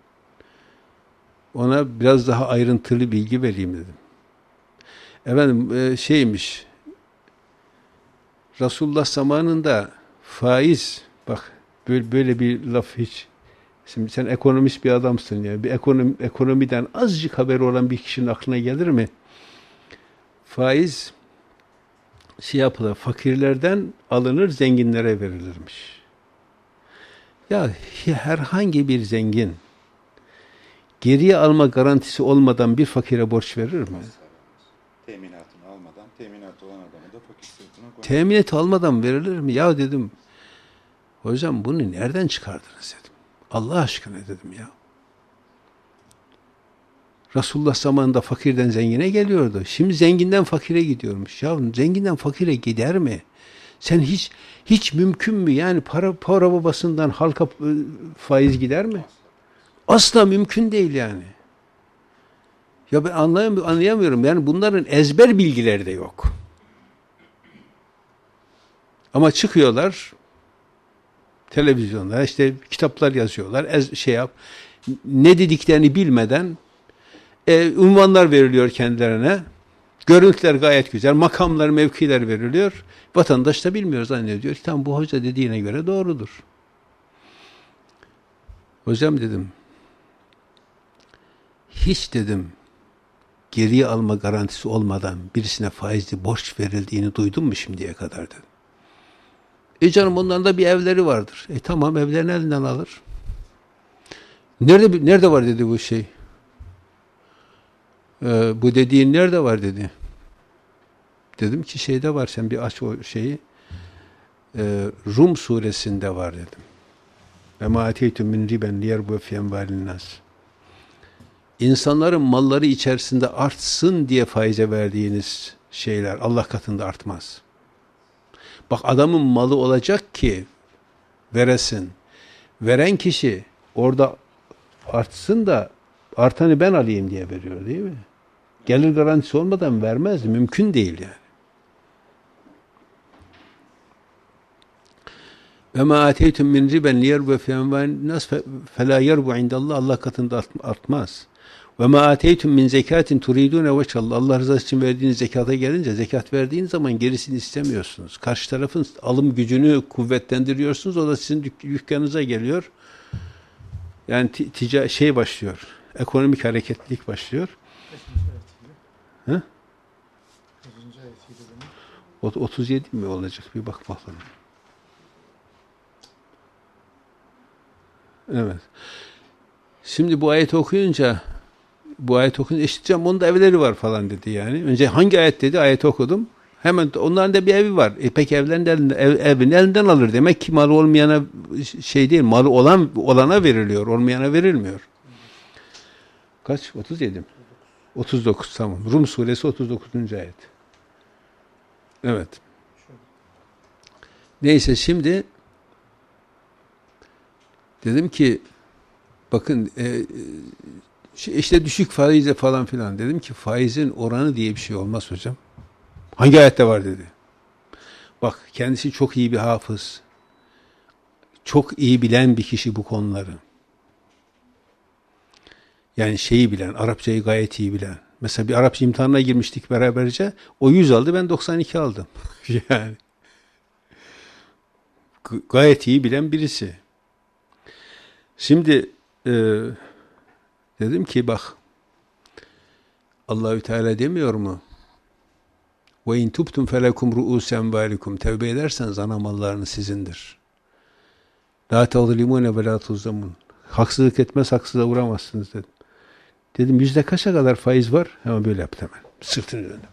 ona biraz daha ayrıntılı bilgi vereyim dedim. Efendim şeymiş, Resulullah zamanında faiz, bak böyle, böyle bir laf hiç, şimdi sen ekonomist bir adamsın ya, bir ekonomi, ekonomiden azıcık haberi olan bir kişinin aklına gelir mi? Faiz şey yapılır, fakirlerden alınır, zenginlere verilirmiş. Ya herhangi bir zengin geriye alma garantisi olmadan bir fakire borç verir mi? Teminatını almadan, teminatı olan adamı da fakir sırtına koyar. Teminat almadan verilir mi? Ya dedim, hocam bunu nereden çıkardınız dedim. Allah aşkına dedim ya. Resulullah zamanında fakirden zengine geliyordu. Şimdi zenginden fakire gidiyormuş. Ya zenginden fakire gider mi? Sen hiç hiç mümkün mü? Yani para para babasından halka faiz gider mi? Asla mümkün değil yani. Ya ben anlayamıyorum, anlayamıyorum. Yani bunların ezber bilgileri de yok. Ama çıkıyorlar televizyonda işte kitaplar yazıyorlar. Ez, şey yap. Ne dediklerini bilmeden e, unvanlar veriliyor kendilerine. Görüntüler gayet güzel. Makamlar, mevkiler veriliyor. Vatandaş da bilmiyor, zannediyor ki tam bu hoca dediğine göre doğrudur. Hocam dedim, hiç dedim geriye alma garantisi olmadan birisine faizli borç verildiğini duydun mu şimdiye kadar dedim. E canım onların da bir evleri vardır. E tamam evlerini elinden alır. Nerede nerede var dedi bu şey. Ee, bu dediğin nerede var dedi. Dedim ki şeyde var, sen bir aç o şeyi. Ee, Rum suresinde var dedim. Ve ma ateytum min riben liyerbu fi envalin nas. İnsanların malları içerisinde artsın diye faize verdiğiniz şeyler Allah katında artmaz. Bak adamın malı olacak ki veresin. Veren kişi orada artsın da artanı ben alayım diye veriyor değil mi? Gelir garantisi olmadan vermez. Mümkün değil yani. Ve ma ateytum min riben liyerbu fi envalin nas fela yerbu indallah. Allah katında artmaz. Ve ma ateytum min zekatin turidune veçhallah. Allah rızası için verdiğiniz zekata gelince, zekat verdiğiniz zaman gerisini istemiyorsunuz. Karşı tarafın alım gücünü kuvvetlendiriyorsunuz. O da sizin dük- dükkanınıza geliyor. Yani tica şey başlıyor. Ekonomik hareketlilik başlıyor. He? otuz yedi mi olacak? Bir bak bakalım. Evet. Şimdi bu ayeti okuyunca bu ayeti okuyunca eşiteceğim onun da evleri var falan dedi yani. Önce hangi ayet dedi? Ayeti okudum. Hemen onların da bir evi var. E peki evlerin elinde, ev, evin elinden alır. Demek ki malı olmayana şey değil. Malı olan olana veriliyor. Olmayana verilmiyor. Kaç? otuz yedi mi? otuz dokuz tamam. Rum suresi otuz dokuzuncu ayet. Evet. Neyse şimdi dedim ki bakın e, işte düşük faizle falan filan. Dedim ki faizin oranı diye bir şey olmaz hocam. Hangi ayette var dedi. Bak kendisi çok iyi bir hafız. Çok iyi bilen bir kişi bu konuları. Yani şeyi bilen, Arapçayı gayet iyi bilen. Mesela bir Arapça imtihanına girmiştik beraberce. O yüz aldı, ben doksan iki aldım. Yani. G- gayet iyi bilen birisi. Şimdi e, dedim ki bak Allahü Teala demiyor mu? Ve in tubtum felekum ru'us envalikum. Tevbe ederseniz ana mallarınız sizindir. La tazlimune ve la tuzlamun. Haksızlık etmez, haksıza uğramazsınız dedim. Dedim yüzde kaça kadar faiz var? Hemen böyle yaptı hemen. Sırtını döndüm.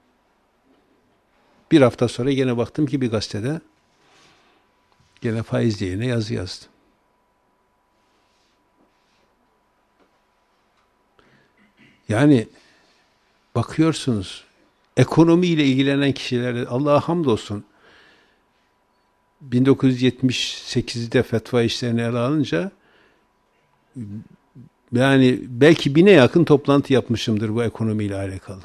Bir hafta sonra yine baktım ki bir gazetede gene faiz diyene yazı yazdı. Yani bakıyorsunuz ekonomiyle ilgilenen kişilere Allah'a hamdolsun bin dokuz yüz yetmiş sekizde fetva işlerini ele alınca yani belki bine yakın toplantı yapmışımdır bu ekonomiyle alakalı.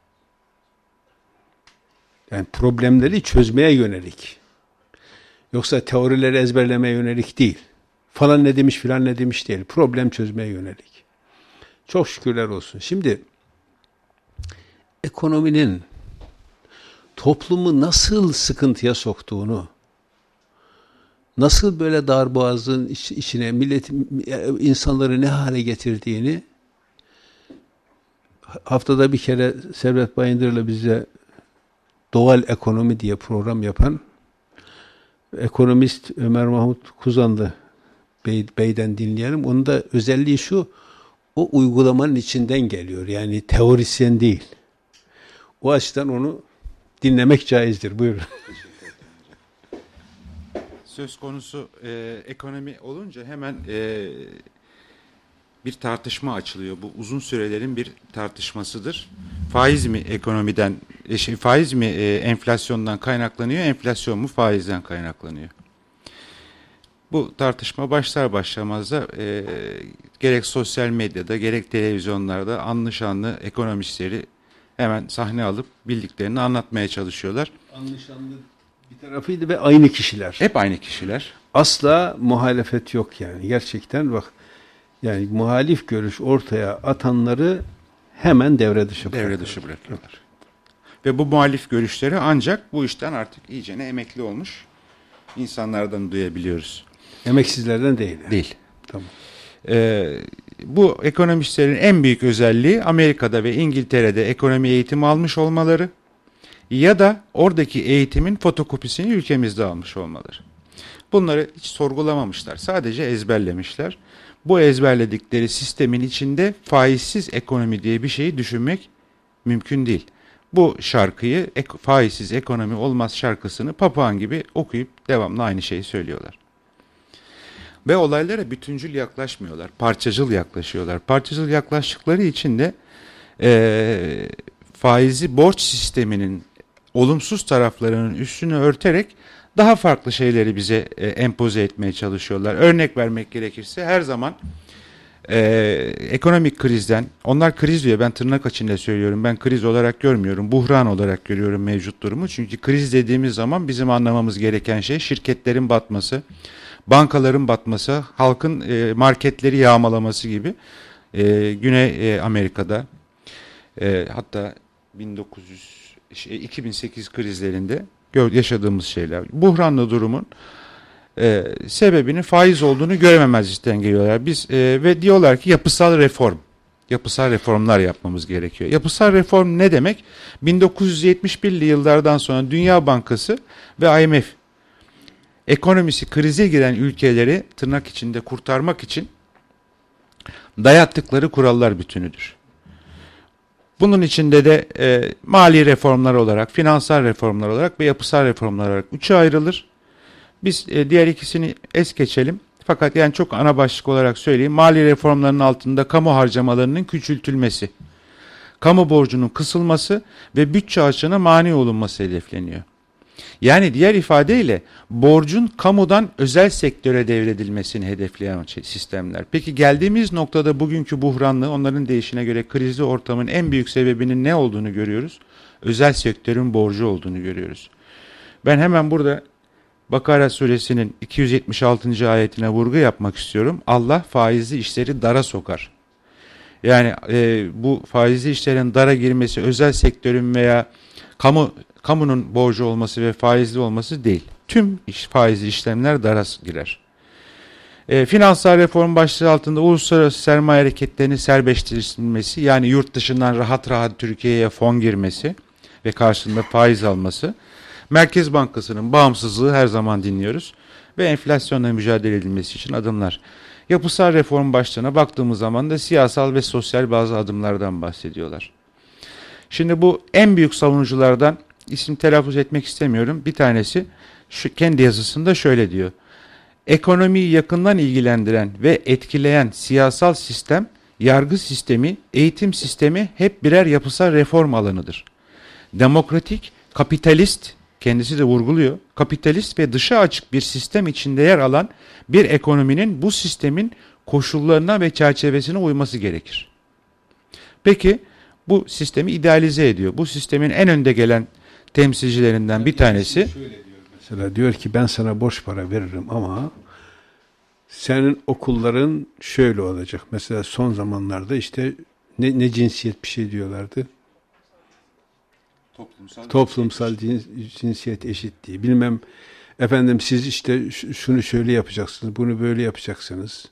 Yani problemleri çözmeye yönelik. Yoksa teorileri ezberlemeye yönelik değil. Falan ne demiş filan ne demiş değil. Problem çözmeye yönelik. Çok şükürler olsun. Şimdi ekonominin toplumu nasıl sıkıntıya soktuğunu, nasıl böyle darboğazın iç, içine millet insanları ne hale getirdiğini haftada bir kere Servet Bayındır'la bize doğal ekonomi diye program yapan ekonomist Ömer Mahmut Kuzanlı Bey, Bey'den dinleyelim. Onun da özelliği şu, o uygulamanın içinden geliyor. Yani teorisyen değil. O açıdan onu dinlemek caizdir. Buyurun. Söz konusu e, ekonomi olunca hemen e, bir tartışma açılıyor. Bu uzun sürelerin bir tartışmasıdır. Faiz mi ekonomiden, e, şey, faiz mi e, enflasyondan kaynaklanıyor, enflasyon mu faizden kaynaklanıyor? Bu tartışma başlar başlamaz da e, gerek sosyal medyada gerek televizyonlarda anlı şanlı ekonomistleri hemen sahne alıp bildiklerini anlatmaya çalışıyorlar. Anlı şanlı bir tarafıydı ve aynı kişiler. Hep aynı kişiler. Asla muhalefet yok yani. Gerçekten bak yani muhalif görüş ortaya atanları hemen devre dışı bırakıyorlar. Devre dışı bırakıyorlar. Ve bu muhalif görüşleri ancak bu işten artık iyicene emekli olmuş insanlardan duyabiliyoruz. Emeksizlerden değil. Yani. Değil. Tamam. Ee, bu ekonomistlerin en büyük özelliği Amerika'da ve İngiltere'de ekonomi eğitimi almış olmaları ya da oradaki eğitimin fotokopisini ülkemizde almış olmaları. Bunları hiç sorgulamamışlar. Sadece ezberlemişler. Bu ezberledikleri sistemin içinde faizsiz ekonomi diye bir şeyi düşünmek mümkün değil. Bu şarkıyı ek, faizsiz ekonomi olmaz şarkısını papağan gibi okuyup devamlı aynı şeyi söylüyorlar. Ve olaylara bütüncül yaklaşmıyorlar. Parçacıl yaklaşıyorlar. Parçacıl yaklaştıkları için de e, faizi borç sisteminin olumsuz taraflarının üstünü örterek daha farklı şeyleri bize e, empoze etmeye çalışıyorlar. Örnek vermek gerekirse her zaman e, ekonomik krizden, onlar kriz diyor, ben tırnak içinde söylüyorum, ben kriz olarak görmüyorum, buhran olarak görüyorum mevcut durumu. Çünkü kriz dediğimiz zaman bizim anlamamız gereken şey şirketlerin batması, bankaların batması, halkın e, marketleri yağmalaması gibi e, Güney e, Amerika'da e, hatta bin dokuz yüz iki bin sekiz krizlerinde yaşadığımız şeyler. Buhranlı durumun e, sebebinin faiz olduğunu görememezlikten geliyorlar. Biz e, ve diyorlar ki yapısal reform, yapısal reformlar yapmamız gerekiyor. Yapısal reform ne demek? bin dokuz yüz yetmiş birli yıllardan sonra Dünya Bankası ve I M F ekonomisi krize giren ülkeleri tırnak içinde kurtarmak için dayattıkları kurallar bütünüdür. Bunun içinde de e, mali reformlar olarak, finansal reformlar olarak ve yapısal reformlar olarak üçe ayrılır. Biz e, diğer ikisini es geçelim. Fakat yani çok ana başlık olarak söyleyeyim. Mali reformların altında kamu harcamalarının küçültülmesi, kamu borcunun kısılması ve bütçe açığına mani olunması hedefleniyor. Yani diğer ifadeyle borcun kamudan özel sektöre devredilmesini hedefleyen sistemler. Peki geldiğimiz noktada bugünkü buhranlı, onların deyişine göre krizli ortamın en büyük sebebinin ne olduğunu görüyoruz? Özel sektörün borcu olduğunu görüyoruz. Ben hemen burada Bakara suresinin iki yüz yetmiş altıncı ayetine vurgu yapmak istiyorum. Allah faizli işleri dara sokar. Yani e, bu faizli işlerin dara girmesi özel sektörün veya kamu kamunun borcu olması ve faizli olması değil. Tüm iş, faizli işlemler dara girer. E, finansal reform başlığı altında uluslararası sermaye hareketlerinin serbestleştirilmesi, yani yurt dışından rahat rahat Türkiye'ye fon girmesi ve karşılığında faiz alması, Merkez Bankası'nın bağımsızlığı her zaman dinliyoruz ve enflasyonla mücadele edilmesi için adımlar. Yapısal reform başlığına baktığımız zaman da siyasal ve sosyal bazı adımlardan bahsediyorlar. Şimdi bu en büyük savunuculardan, isim telaffuz etmek istemiyorum, bir tanesi şu kendi yazısında şöyle diyor. Ekonomiyi yakından ilgilendiren ve etkileyen siyasal sistem, yargı sistemi, eğitim sistemi hep birer yapısal reform alanıdır. Demokratik, kapitalist, kendisi de vurguluyor, kapitalist ve dışa açık bir sistem içinde yer alan bir ekonominin bu sistemin koşullarına ve çerçevesine uyması gerekir. Peki bu sistemi idealize ediyor. Bu sistemin en önde gelen temsilcilerinden bir tanesi. Şöyle diyor mesela, diyor ki ben sana borç para veririm ama senin okulların şöyle olacak. Mesela son zamanlarda işte ne, ne cinsiyet bir şey diyorlardı. Toplumsal, Toplumsal cins, cinsiyet eşitliği. Bilmem efendim siz işte şunu şöyle yapacaksınız, bunu böyle yapacaksınız.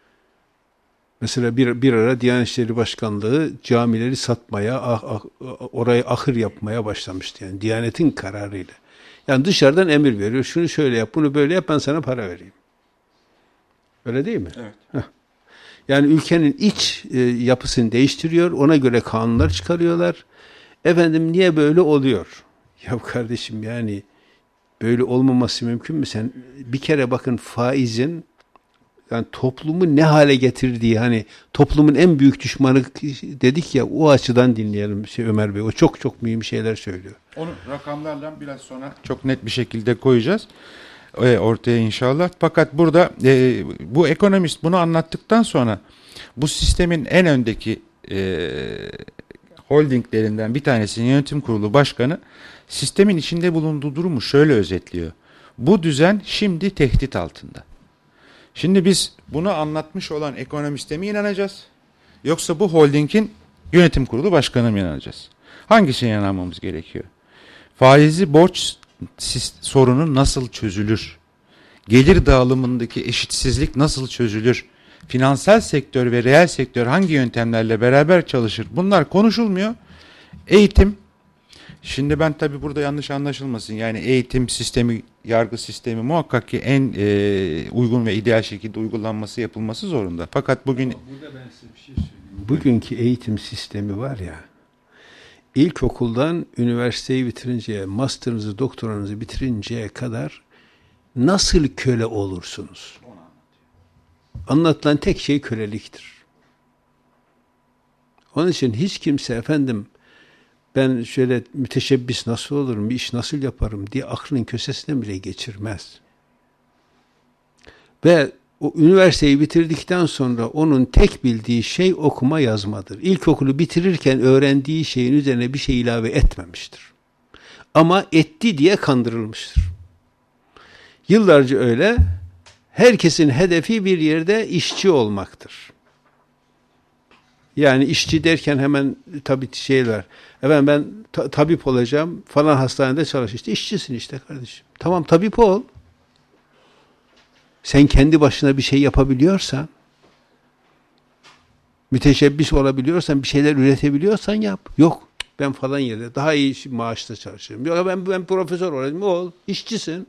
Mesela bir, bir ara Diyanet İşleri Başkanlığı camileri satmaya, ah, ah, orayı ahır yapmaya başlamıştı. Yani Diyanet'in kararıyla. Yani dışarıdan emir veriyor. Şunu şöyle yap, bunu böyle yap, ben sana para vereyim. Öyle değil mi? Evet. Heh. Yani ülkenin iç e, yapısını değiştiriyor. Ona göre kanunlar çıkarıyorlar. Efendim niye böyle oluyor? Ya kardeşim yani böyle olmaması mümkün mü? Sen bir kere bakın faizin yani toplumu ne hale getirdiği, hani toplumun en büyük düşmanı dedik ya, o açıdan dinleyelim şey Ömer Bey. O çok çok mühim şeyler söylüyor. Onu rakamlarla biraz sonra çok net bir şekilde koyacağız e, ortaya inşallah. Fakat burada e, bu ekonomist bunu anlattıktan sonra bu sistemin en öndeki e, holdinglerinden bir tanesinin yönetim kurulu başkanı sistemin içinde bulunduğu durumu şöyle özetliyor. Bu düzen şimdi tehdit altında. Şimdi biz bunu anlatmış olan ekonomiste mi inanacağız? Yoksa bu holdingin yönetim kurulu başkanı mı inanacağız? Hangisine inanmamız gerekiyor? Faizli borç sorunu nasıl çözülür? Gelir dağılımındaki eşitsizlik nasıl çözülür? finansal sektör ve reel sektör hangi yöntemlerle beraber çalışır? Bunlar konuşulmuyor. Eğitim, şimdi ben tabii burada yanlış anlaşılmasın. Yani eğitim sistemi, yargı sistemi muhakkak ki en e, uygun ve ideal şekilde uygulanması, yapılması zorunda. Fakat bugün... Burada ben size bir şey söyleyeyim. Bugünkü eğitim sistemi var ya, ilkokuldan üniversiteyi bitirinceye, master'ınızı, doktoranızı bitirinceye kadar nasıl köle olursunuz? Anlatılan tek şey köleliktir. Onun için hiç kimse efendim ben şöyle müteşebbis nasıl olurum, bir iş nasıl yaparım diye aklının köşesinden bile geçirmez. Ve o üniversiteyi bitirdikten sonra onun tek bildiği şey okuma yazmadır. İlkokulu bitirirken öğrendiği şeyin üzerine bir şey ilave etmemiştir. Ama etti diye kandırılmıştır. Yıllarca öyle, herkesin hedefi bir yerde işçi olmaktır. Yani işçi derken hemen tabii şeyler. Efendim ben ta- tabip olacağım falan hastanede çalış. İşte işçisin işte kardeşim. Tamam tabip ol. Sen kendi başına bir şey yapabiliyorsan, müteşebbis olabiliyorsan, bir şeyler üretebiliyorsan yap. Yok ben falan yerde daha iyi maaşla çalışırım. Yok ben, ben profesör olayım. Ol. İşçisin.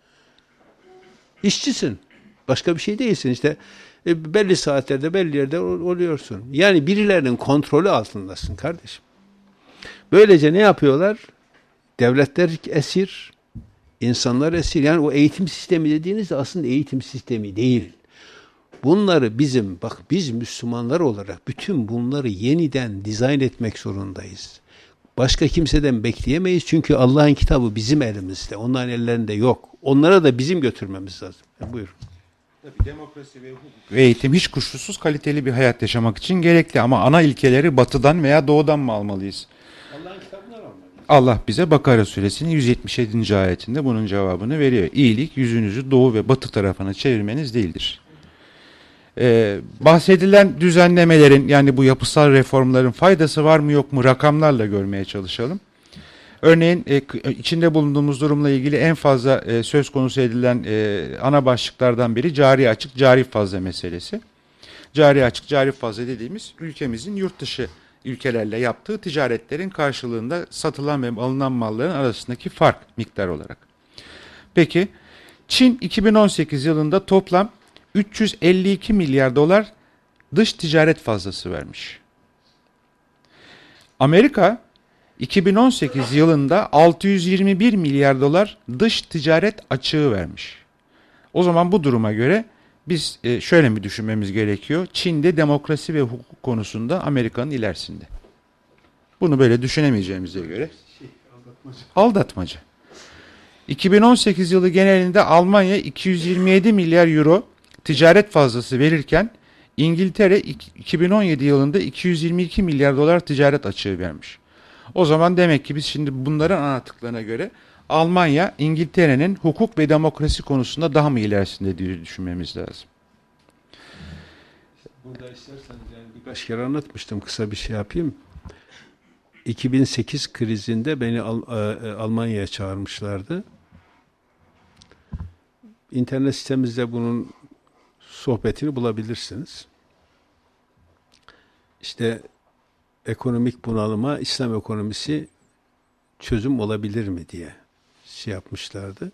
İşçisin. Başka bir şey değilsin. İşte e, belli saatlerde belli yerde oluyorsun. Yani birilerinin kontrolü altındasın kardeşim. Böylece ne yapıyorlar? Devletler esir, insanlar esir. Yani o eğitim sistemi dediğiniz de aslında eğitim sistemi değil. Bunları bizim, bak biz Müslümanlar olarak bütün bunları yeniden dizayn etmek zorundayız. Başka kimseden bekleyemeyiz çünkü Allah'ın kitabı bizim elimizde. Onların ellerinde yok. Onlara da bizim götürmemiz lazım. Yani buyurun. Tabii demokrasi ve hukuk ve eğitim hiç kuşkusuz kaliteli bir hayat yaşamak için gerekli ama ana ilkeleri batıdan veya doğudan mı almalıyız? Allah'ın kitabından almalıyız. Allah bize Bakara suresinin yüz yetmiş yedinci ayetinde bunun cevabını veriyor. İyilik yüzünüzü doğu ve batı tarafına çevirmeniz değildir. Ee, bahsedilen düzenlemelerin yani bu yapısal reformların faydası var mı yok mu rakamlarla görmeye çalışalım. Örneğin e, içinde bulunduğumuz durumla ilgili en fazla e, söz konusu edilen e, ana başlıklardan biri cari açık, cari fazla meselesi. Cari açık, cari fazla dediğimiz ülkemizin yurt dışı ülkelerle yaptığı ticaretlerin karşılığında satılan ve alınan malların arasındaki fark miktar olarak. Peki Çin iki bin on sekiz yılında toplam üç yüz elli iki milyar dolar dış ticaret fazlası vermiş. Amerika iki bin on sekiz yılında altı yüz yirmi bir milyar dolar dış ticaret açığı vermiş. O zaman bu duruma göre biz e, şöyle mi düşünmemiz gerekiyor? Çin'de demokrasi ve hukuk konusunda Amerika'nın ilerisinde. Bunu böyle düşünemeyeceğimize göre aldatmaca. iki bin on sekiz yılı genelinde Almanya iki yüz yirmi yedi milyar euro ticaret fazlası verirken İngiltere iki bin on yedi yılında iki yüz yirmi iki milyar dolar ticaret açığı vermiş. O zaman demek ki biz şimdi bunların anlattıklarına göre Almanya, İngiltere'nin hukuk ve demokrasi konusunda daha mı ilerisinde diye düşünmemiz lazım. Burada isterseniz yani birkaç kere anlatmıştım, kısa bir şey yapayım. iki bin sekiz krizinde beni Al- Almanya'ya çağırmışlardı. İnternet sitemizde bunun sohbetini bulabilirsiniz. İşte ekonomik bunalıma İslam ekonomisi çözüm olabilir mi diye şey yapmışlardı.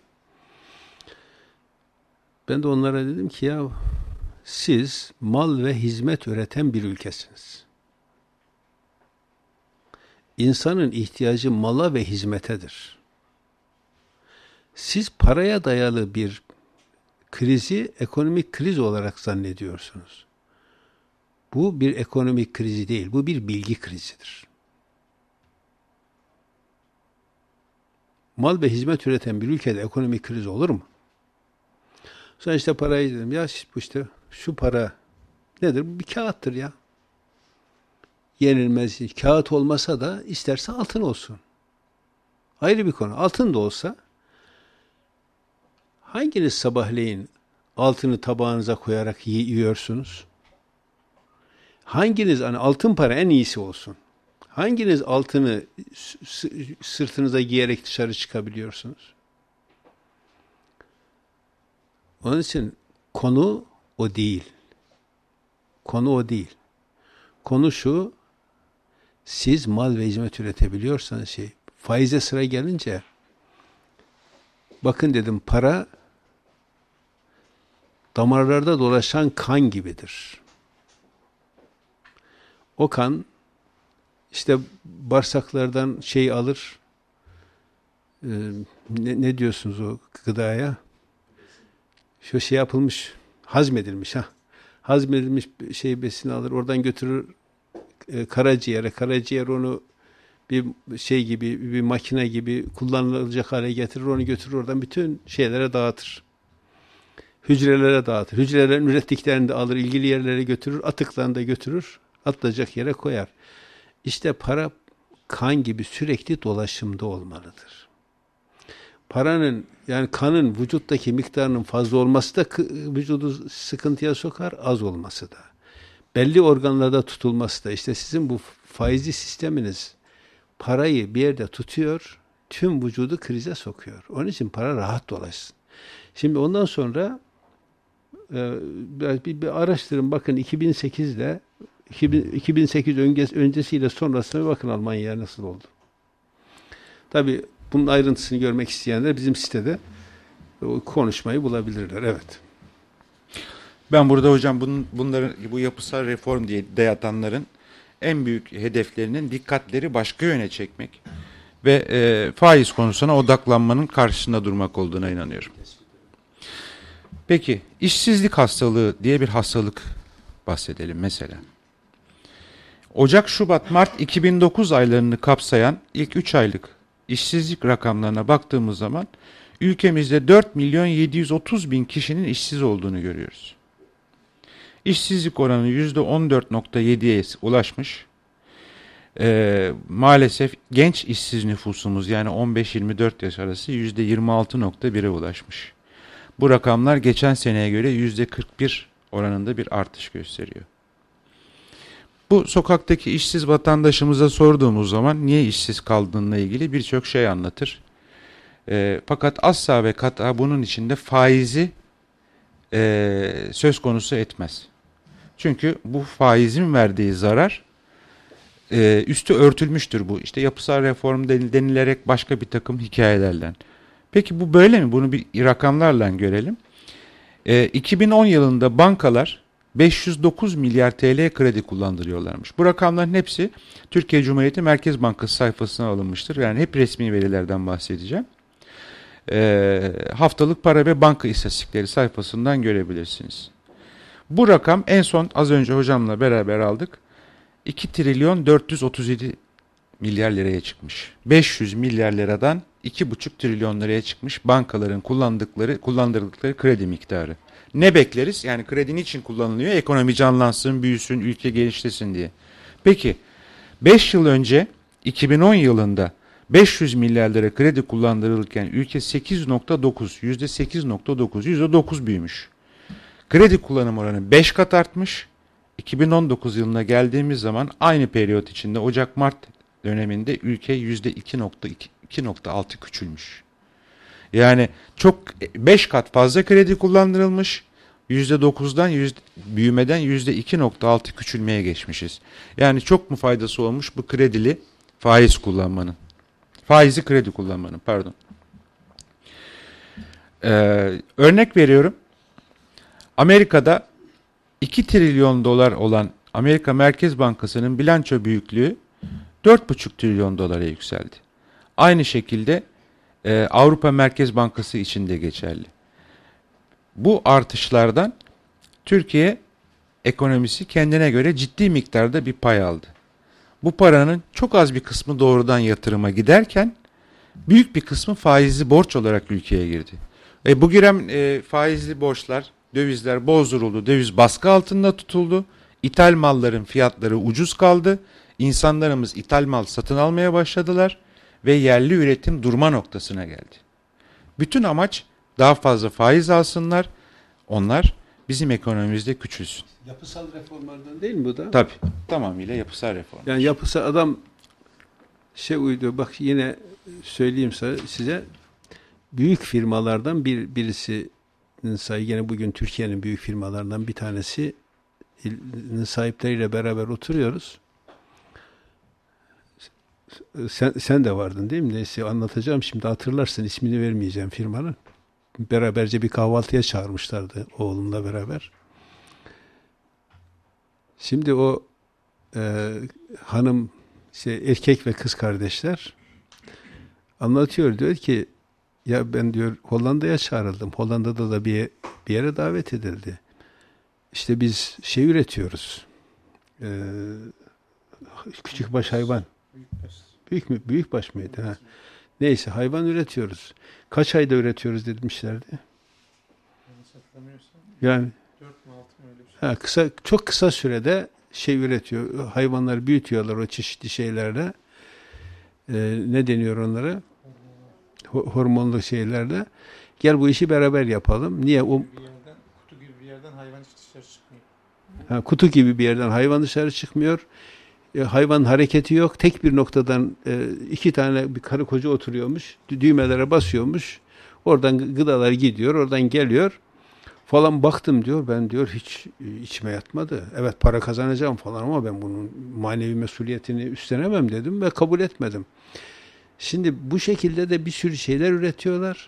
Ben de onlara dedim ki ya siz mal ve hizmet üreten bir ülkesiniz. İnsanın ihtiyacı mala ve hizmetedir. Siz paraya dayalı bir krizi ekonomik kriz olarak zannediyorsunuz. Bu bir ekonomik krizi değil, bu bir bilgi krizidir. Mal ve hizmet üreten bir ülkede ekonomik kriz olur mu? Sonra işte parayı dedim, ya bu işte şu para nedir? Bu bir kağıttır ya. Yenilmez, kağıt olmasa da isterse altın olsun. Ayrı bir konu. Altın da olsa hanginiz sabahleyin altını tabağınıza koyarak yiyorsunuz? Hanginiz hani altın para en iyisi olsun? Hanginiz altını sırtınıza giyerek dışarı çıkabiliyorsunuz? Onun için konu o değil. Konu o değil. Konu şu, siz mal ve hizmet üretebiliyorsanız şey, faize sıra gelince, bakın dedim, para damarlarda dolaşan kan gibidir. O kan işte bağırsaklardan şey alır, e, ne, ne diyorsunuz o gıdaya? Şu şey yapılmış, hazmedilmiş ha. Hazmedilmiş şey besini alır, oradan götürür e, karaciğere. Karaciğer onu bir şey gibi, bir makine gibi kullanılacak hale getirir, onu götürür oradan bütün şeylere dağıtır. Hücrelere dağıtır. Hücrelerin ürettiklerini de alır, ilgili yerlere götürür, atıklarını da götürür, atılacak yere koyar. İşte para kan gibi sürekli dolaşımda olmalıdır. Paranın, yani kanın vücuttaki miktarının fazla olması da vücudu sıkıntıya sokar, az olması da. Belli organlarda tutulması da. İşte sizin bu faizli sisteminiz parayı bir yerde tutuyor, tüm vücudu krize sokuyor. Onun için para rahat dolaşsın. Şimdi ondan sonra e, bir, bir araştırın, bakın iki bin sekizde iki bin sekiz öncesi, öncesiyle sonrasına bir bakın Almanya nasıl oldu. Tabii bunun ayrıntısını görmek isteyenler bizim sitede o konuşmayı bulabilirler. Evet. Ben burada hocam bunun, bunların bu yapısal reform diye dayatanların en büyük hedeflerinin dikkatleri başka yöne çekmek ve e, faiz konusuna odaklanmanın karşısında durmak olduğuna inanıyorum. Peki işsizlik hastalığı diye bir hastalık bahsedelim mesela. Ocak, Şubat, Mart iki bin dokuz aylarını kapsayan ilk üç aylık işsizlik rakamlarına baktığımız zaman ülkemizde dört milyon yedi yüz otuz bin kişinin işsiz olduğunu görüyoruz. İşsizlik oranı yüzde on dört nokta yediye ulaşmış. Ee, maalesef genç işsiz nüfusumuz, yani on beş yirmi dört yaş arası yüzde yirmi altı nokta bire ulaşmış. Bu rakamlar geçen seneye göre yüzde kırk bir oranında bir artış gösteriyor. Bu sokaktaki işsiz vatandaşımıza sorduğumuz zaman niye işsiz kaldığıyla ilgili birçok şey anlatır. E, fakat asla ve kata bunun içinde faizi e, söz konusu etmez. Çünkü bu faizin verdiği zarar e, üstü örtülmüştür bu. İşte yapısal reform denilerek başka bir takım hikayelerle. Peki bu böyle mi? Bunu bir rakamlarla görelim. E, iki bin on yılında bankalar beş yüz dokuz milyar T L kredi kullandırıyorlarmış. Bu rakamların hepsi Türkiye Cumhuriyeti Merkez Bankası sayfasına alınmıştır. Yani hep resmi verilerden bahsedeceğim. E, haftalık para ve banka istatistikleri sayfasından görebilirsiniz. Bu rakam en son az önce hocamla beraber aldık. iki trilyon dört yüz otuz yedi milyar liraya çıkmış. beş yüz milyar liradan iki buçuk trilyon liraya çıkmış bankaların kullandıkları, kullandırdıkları kredi miktarı. Ne bekleriz? Yani kredi niçin kullanılıyor? Ekonomi canlansın, büyüsün, ülke genişlesin diye. Peki beş yıl önce iki bin on yılında beş yüz milyar lira kredi kullandırılırken ülke sekiz nokta dokuz, yüzde sekiz nokta dokuz, yüzde dokuz büyümüş. Kredi kullanım oranı beş kat artmış. iki bin on dokuz yılına geldiğimiz zaman aynı periyot içinde Ocak-Mart döneminde ülke yüzde iki nokta altı küçülmüş. Yani çok beş kat fazla kredi kullandırılmış. yüzde dokuzdan yüzde, büyümeden yüzde iki nokta altı küçülmeye geçmişiz. Yani çok mu faydası olmuş bu kredili faiz kullanmanın? Faizi kredi kullanmanın, pardon. Ee, örnek veriyorum. Amerika'da iki trilyon dolar olan Amerika Merkez Bankası'nın bilanço büyüklüğü dört buçuk trilyon dolara yükseldi. Aynı şekilde e, Avrupa Merkez Bankası için de geçerli. Bu artışlardan Türkiye ekonomisi kendine göre ciddi miktarda bir pay aldı. Bu paranın çok az bir kısmı doğrudan yatırıma giderken büyük bir kısmı faizli borç olarak ülkeye girdi. E, bu giren e, faizli borçlar, dövizler bozduruldu, döviz baskı altında tutuldu. İthal malların fiyatları ucuz kaldı. İnsanlarımız ithal mal satın almaya başladılar ve yerli üretim durma noktasına geldi. Bütün amaç daha fazla faiz alsınlar, onlar bizim ekonomimizde küçülsün. Yapısal reformlardan değil mi bu da? Tabii, tamamıyla yapısal reform. Yani yapısal adam şey uydu, bak yine söyleyeyim size, büyük firmalardan bir birisinin sayı, yine bugün Türkiye'nin büyük firmalarından bir tanesi sahipleriyle beraber oturuyoruz. Sen, sen de vardın değil mi? Neyse anlatacağım şimdi, hatırlarsın, ismini vermeyeceğim firmanın. Beraberce bir kahvaltıya çağırmışlardı oğlumla beraber. Şimdi o e, hanım, işte erkek ve kız kardeşler anlatıyor, diyor ki ya ben diyor Hollanda'ya çağrıldım. Hollanda'da da bir, bir yere davet edildi. İşte biz şey üretiyoruz. E, küçükbaş hayvan. Büyük mü? Büyükbaş mıydı? Ha. Neyse hayvan üretiyoruz. Kaç ayda üretiyoruz demişlerdi. Yani dört mü altı mı öyle bir şey. ha, kısa, çok kısa sürede şey üretiyor. Hayvanları büyütüyorlar o çeşitli şeylerle. Ee, ne deniyor onlara? Ho- hormonlu şeylerle. Gel bu işi beraber yapalım. Niye? O, Bir yerden, kutu gibi bir yerden hayvan hiç dışarı çıkmıyor. ha, kutu gibi bir yerden hayvan dışarı çıkmıyor. E, hayvan hareketi yok. Tek bir noktadan e, iki tane bir karı koca oturuyormuş. Dü- Düğmelere basıyormuş. Oradan gıdalar gidiyor. Oradan geliyor. Falan baktım diyor. Ben diyor hiç e, içime yatmadı. Evet para kazanacağım falan ama ben bunun manevi mesuliyetini üstlenemem dedim ve kabul etmedim. Şimdi bu şekilde de bir sürü şeyler üretiyorlar.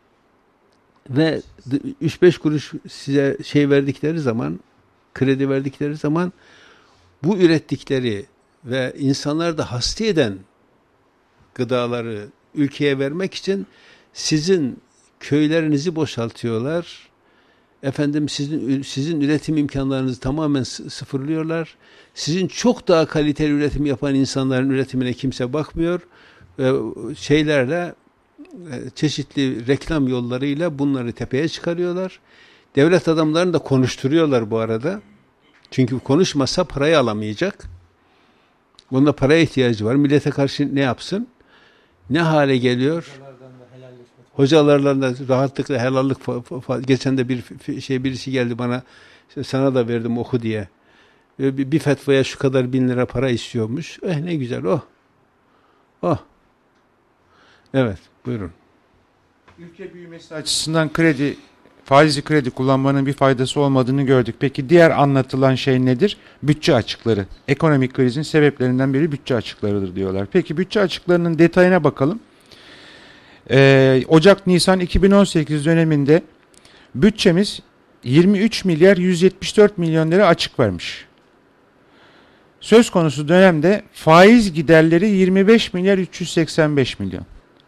Ve üç beş kuruş size şey verdikleri zaman, kredi verdikleri zaman bu ürettikleri ve insanları da hasta eden gıdaları ülkeye vermek için sizin köylerinizi boşaltıyorlar. Efendim sizin sizin üretim imkanlarınızı tamamen sıfırlıyorlar. Sizin çok daha kaliteli üretim yapan insanların üretimine kimse bakmıyor. Ee, şeylerle çeşitli reklam yollarıyla bunları tepeye çıkarıyorlar. Devlet adamlarını da konuşturuyorlar bu arada. Çünkü konuşmasa parayı alamayacak. Bunda paraya ihtiyacı var. Millete karşı ne yapsın? Ne hale geliyor? Hocalarla da rahatlıkla helallik, geçen de bir şey birisi geldi bana, sana da verdim oku diye. Bir fetvaya şu kadar bin lira para istiyormuş. Eh ne güzel, oh. Oh. Evet, buyurun. Ülke büyümesi açısından kredi, faizli kredi kullanmanın bir faydası olmadığını gördük. Peki diğer anlatılan şey nedir? Bütçe açıkları. Ekonomik krizin sebeplerinden biri bütçe açıklarıdır diyorlar. Peki bütçe açıklarının detayına bakalım. Ee, Ocak-Nisan iki bin on sekiz döneminde bütçemiz yirmi üç milyar yüz yetmiş dört milyon lira açık vermiş. Söz konusu dönemde faiz giderleri yirmi beş milyar üç yüz seksen beş milyon.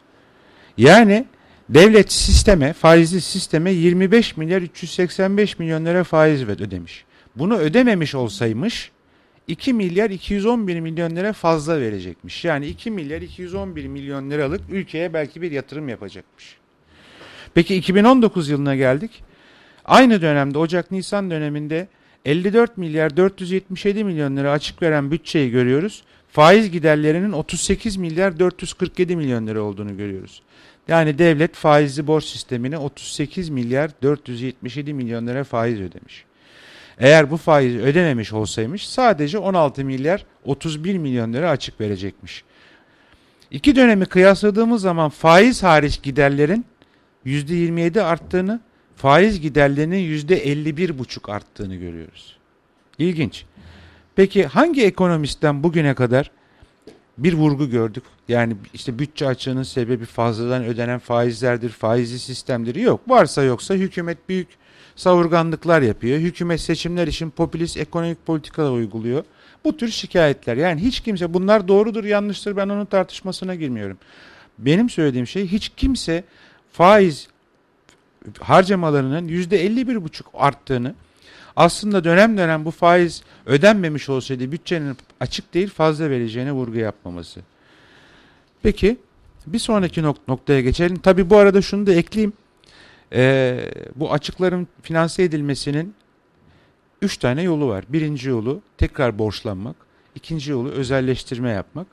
Yani devlet sisteme, faizli sisteme yirmi beş milyar üç yüz seksen beş milyon lira faiz ödemiş. Bunu ödememiş olsaymış iki milyar iki yüz on bir milyon lira fazla verecekmiş. Yani iki milyar iki yüz on bir milyon liralık ülkeye belki bir yatırım yapacakmış. Peki iki bin on dokuz yılına geldik. Aynı dönemde Ocak-Nisan döneminde elli dört milyar dört yüz yetmiş yedi milyon lira açık veren bütçeyi görüyoruz. Faiz giderlerinin otuz sekiz milyar dört yüz kırk yedi milyon lira olduğunu görüyoruz. Yani devlet faizli borç sistemine otuz sekiz milyar dört yüz yetmiş yedi milyon lira faiz ödemiş. Eğer bu faizi ödememiş olsaymış sadece on altı milyar otuz bir milyon lira açık verecekmiş. İki dönemi kıyasladığımız zaman faiz hariç giderlerin yüzde yirmi yedi arttığını, faiz giderlerinin yüzde elli bir buçuk arttığını görüyoruz. İlginç. Peki hangi ekonomistten bugüne kadar bir vurgu gördük? Yani işte bütçe açığının sebebi fazladan ödenen faizlerdir, faizli sistemdir. Yok. Varsa yoksa hükümet büyük savurganlıklar yapıyor. Hükümet seçimler için popülist ekonomik politikalar uyguluyor. Bu tür şikayetler. Yani hiç kimse bunlar doğrudur, yanlıştır, ben onun tartışmasına girmiyorum. Benim söylediğim şey, hiç kimse faiz harcamalarının yüzde elli bir buçuk arttığını, aslında dönem dönem bu faiz ödenmemiş olsaydı bütçenin açık değil fazla vereceğine vurgu yapmaması. Peki bir sonraki nok- noktaya geçelim. Tabii bu arada şunu da ekleyeyim. Ee, bu açıkların finanse edilmesinin üç tane yolu var. Birinci yolu tekrar borçlanmak. İkinci yolu özelleştirme yapmak.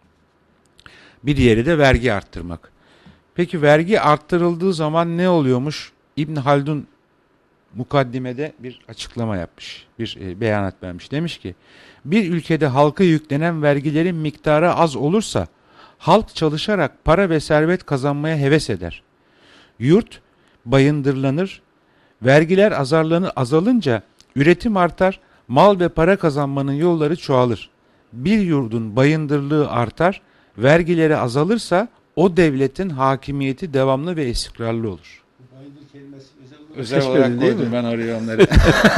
Bir diğeri de vergi arttırmak. Peki vergi arttırıldığı zaman ne oluyormuş? İbn Haldun mukaddimede bir açıklama yapmış. Bir e, beyanat vermiş. Demiş ki bir ülkede halka yüklenen vergilerin miktarı az olursa halk çalışarak para ve servet kazanmaya heves eder. Yurt bayındırlanır. Vergiler azarlanır, azalınca üretim artar, Mal ve para kazanmanın yolları çoğalır. Bir yurdun bayındırlığı artar, vergileri azalırsa o devletin hakimiyeti devamlı ve istikrarlı olur. Bayındır kelimesi özel olarak, Özel seçmedin olarak değil koydum mi? ben oraya onları.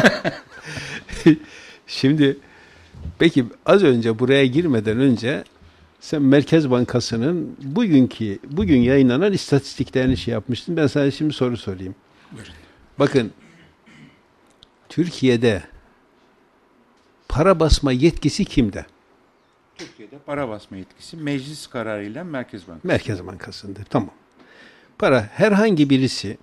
Şimdi peki az önce buraya girmeden önce sen Merkez Bankası'nın bugünkü bugün yayınlanan istatistiklerini şey yapmıştın. Ben sana şimdi soru sorayım. Buyurun. Bakın Türkiye'de para basma yetkisi kimde? Türkiye'de para basma yetkisi meclis kararıyla Merkez Bankası. Merkez Bankası'ndır. Tamam. Para herhangi birisi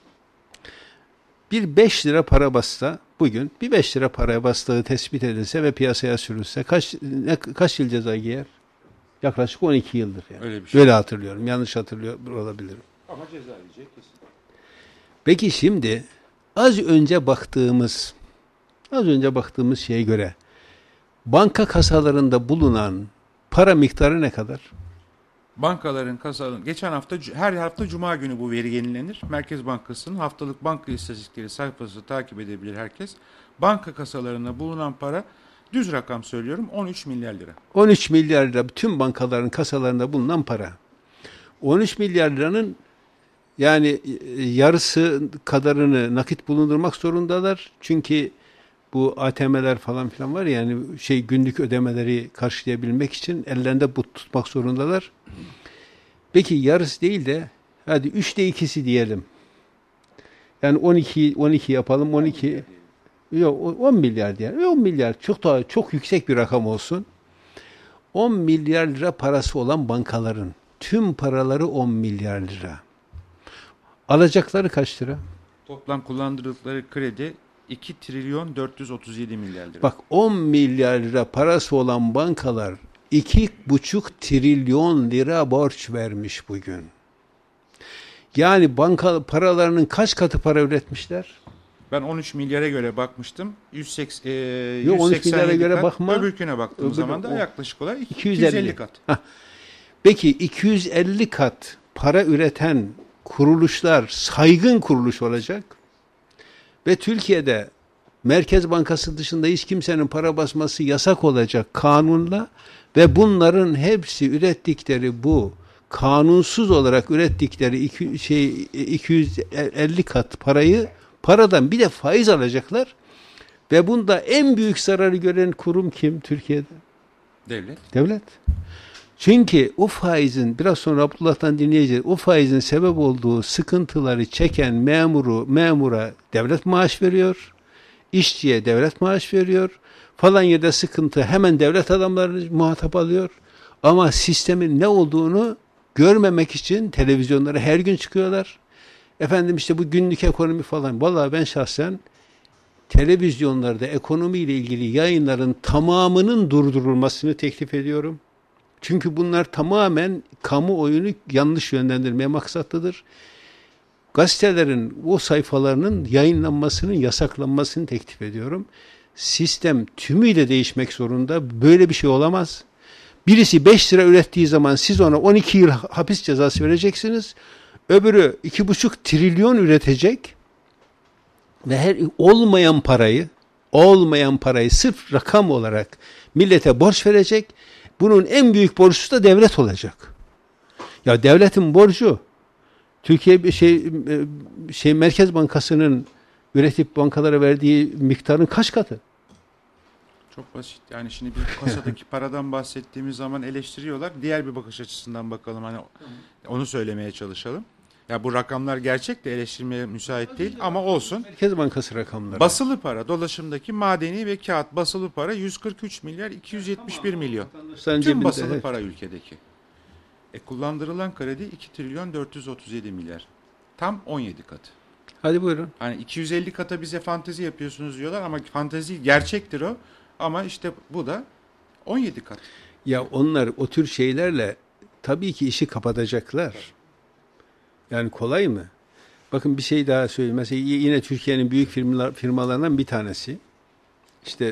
bir beş lira para bassa bugün bir beş lira para bastığı tespit edilse ve piyasaya sürülse kaç ne, kaç yıl ceza giyer? Yaklaşık on iki yıldır yani. Öyle bir şey. Böyle hatırlıyorum. Yanlış hatırlıyor olabilirim. Ama ceza yiyecek kesin. Peki şimdi az önce baktığımız az önce baktığımız şeye göre banka kasalarında bulunan para miktarı ne kadar? Bankaların kasaların geçen hafta her hafta cuma günü bu veri yenilenir. Merkez Bankası'nın haftalık banka istatistikleri sayfası takip edebilir herkes. Banka kasalarında bulunan para düz rakam söylüyorum on üç milyar lira. on üç milyar lira tüm bankaların kasalarında bulunan para. on üç milyar liranın yani yarısı kadarını nakit bulundurmak zorundalar. Çünkü bu A T M'ler falan filan var ya yani şey günlük ödemeleri karşılayabilmek için ellerinde bu tutmak zorundalar. Peki yarısı değil de hadi üçte ikisi diyelim. Yani on iki on iki yapalım on iki yok on milyar diyelim. on milyar çok daha çok yüksek bir rakam olsun. on milyar lira parası olan bankaların tüm paraları on milyar lira. Alacakları kaç lira? Toplam kullandırdıkları kredi iki trilyon dört yüz otuz yedi milyar lira. Bak on milyar lira parası olan bankalar iki buçuk trilyon lira borç vermiş bugün. Yani banka paralarının kaç katı para üretmişler? Ben on üç milyara göre bakmıştım. yüz seksen, e, Yok, on üç yüz seksen milyara yedi göre kat. bakma. Öbürküne baktığım Öbür- zaman da o- yaklaşık olarak iki yüz elli. iki yüz elli kat. Hah. Peki iki yüz elli kat para üreten kuruluşlar saygın kuruluş olacak ve Türkiye'de Merkez Bankası dışında hiç kimsenin para basması yasak olacak kanunla ve bunların hepsi ürettikleri bu kanunsuz olarak ürettikleri iki, şey iki yüz elli kat parayı paradan bir de faiz alacaklar ve bunda en büyük zararı gören kurum kim Türkiye'de? Devlet. Devlet. Çünkü o faizin biraz sonra Abdullah'tan dinleyeceğiz. O faizin sebep olduğu sıkıntıları çeken memuru memura devlet maaş veriyor. İşçiye devlet maaş veriyor. Falan yerde sıkıntı hemen devlet adamları muhatap alıyor. Ama sistemin ne olduğunu görmemek için televizyonlara her gün çıkıyorlar. Efendim işte bu günlük ekonomi falan. Vallahi ben şahsen televizyonlarda ekonomiyle ilgili yayınların tamamının durdurulmasını teklif ediyorum. Çünkü bunlar tamamen kamuoyunu yanlış yönlendirmeye maksatlıdır. Gazetelerin o sayfalarının yayınlanmasının yasaklanmasını teklif ediyorum. Sistem tümüyle değişmek zorunda. Böyle bir şey olamaz. Birisi beş lira ürettiği zaman siz ona on iki yıl hapis cezası vereceksiniz. Öbürü iki buçuk trilyon üretecek ve her olmayan parayı olmayan parayı sırf rakam olarak millete borç verecek. Bunun en büyük borçlusu da devlet olacak. Ya devletin borcu Türkiye bir şey şey Merkez Bankası'nın üretip bankalara verdiği miktarın kaç katı? Çok basit. Yani şimdi bir kasadaki paradan bahsettiğimiz zaman eleştiriyorlar. Diğer bir bakış açısından bakalım. Hani onu söylemeye çalışalım. Ya bu rakamlar gerçek de eleştirmeye müsait değil ama olsun. Merkez Bankası rakamları. Basılı para, dolaşımdaki madeni ve kağıt basılı para yüz kırk üç milyar iki yüz yetmiş bir milyon. Sen Tüm cebinde, basılı evet. para ülkedeki. E kullandırılan kredi iki trilyon dört yüz otuz yedi milyar. Tam on yedi katı. Hadi buyurun. Hani iki yüz elli kata bize fantezi yapıyorsunuz diyorlar ama fantezi gerçektir o. Ama işte bu da on yedi kat. Ya onlar o tür şeylerle tabii ki işi kapatacaklar. Yani kolay mı? Bakın bir şey daha söyleyeyim. Mesela yine Türkiye'nin büyük firmalar, firmalarından bir tanesi. İşte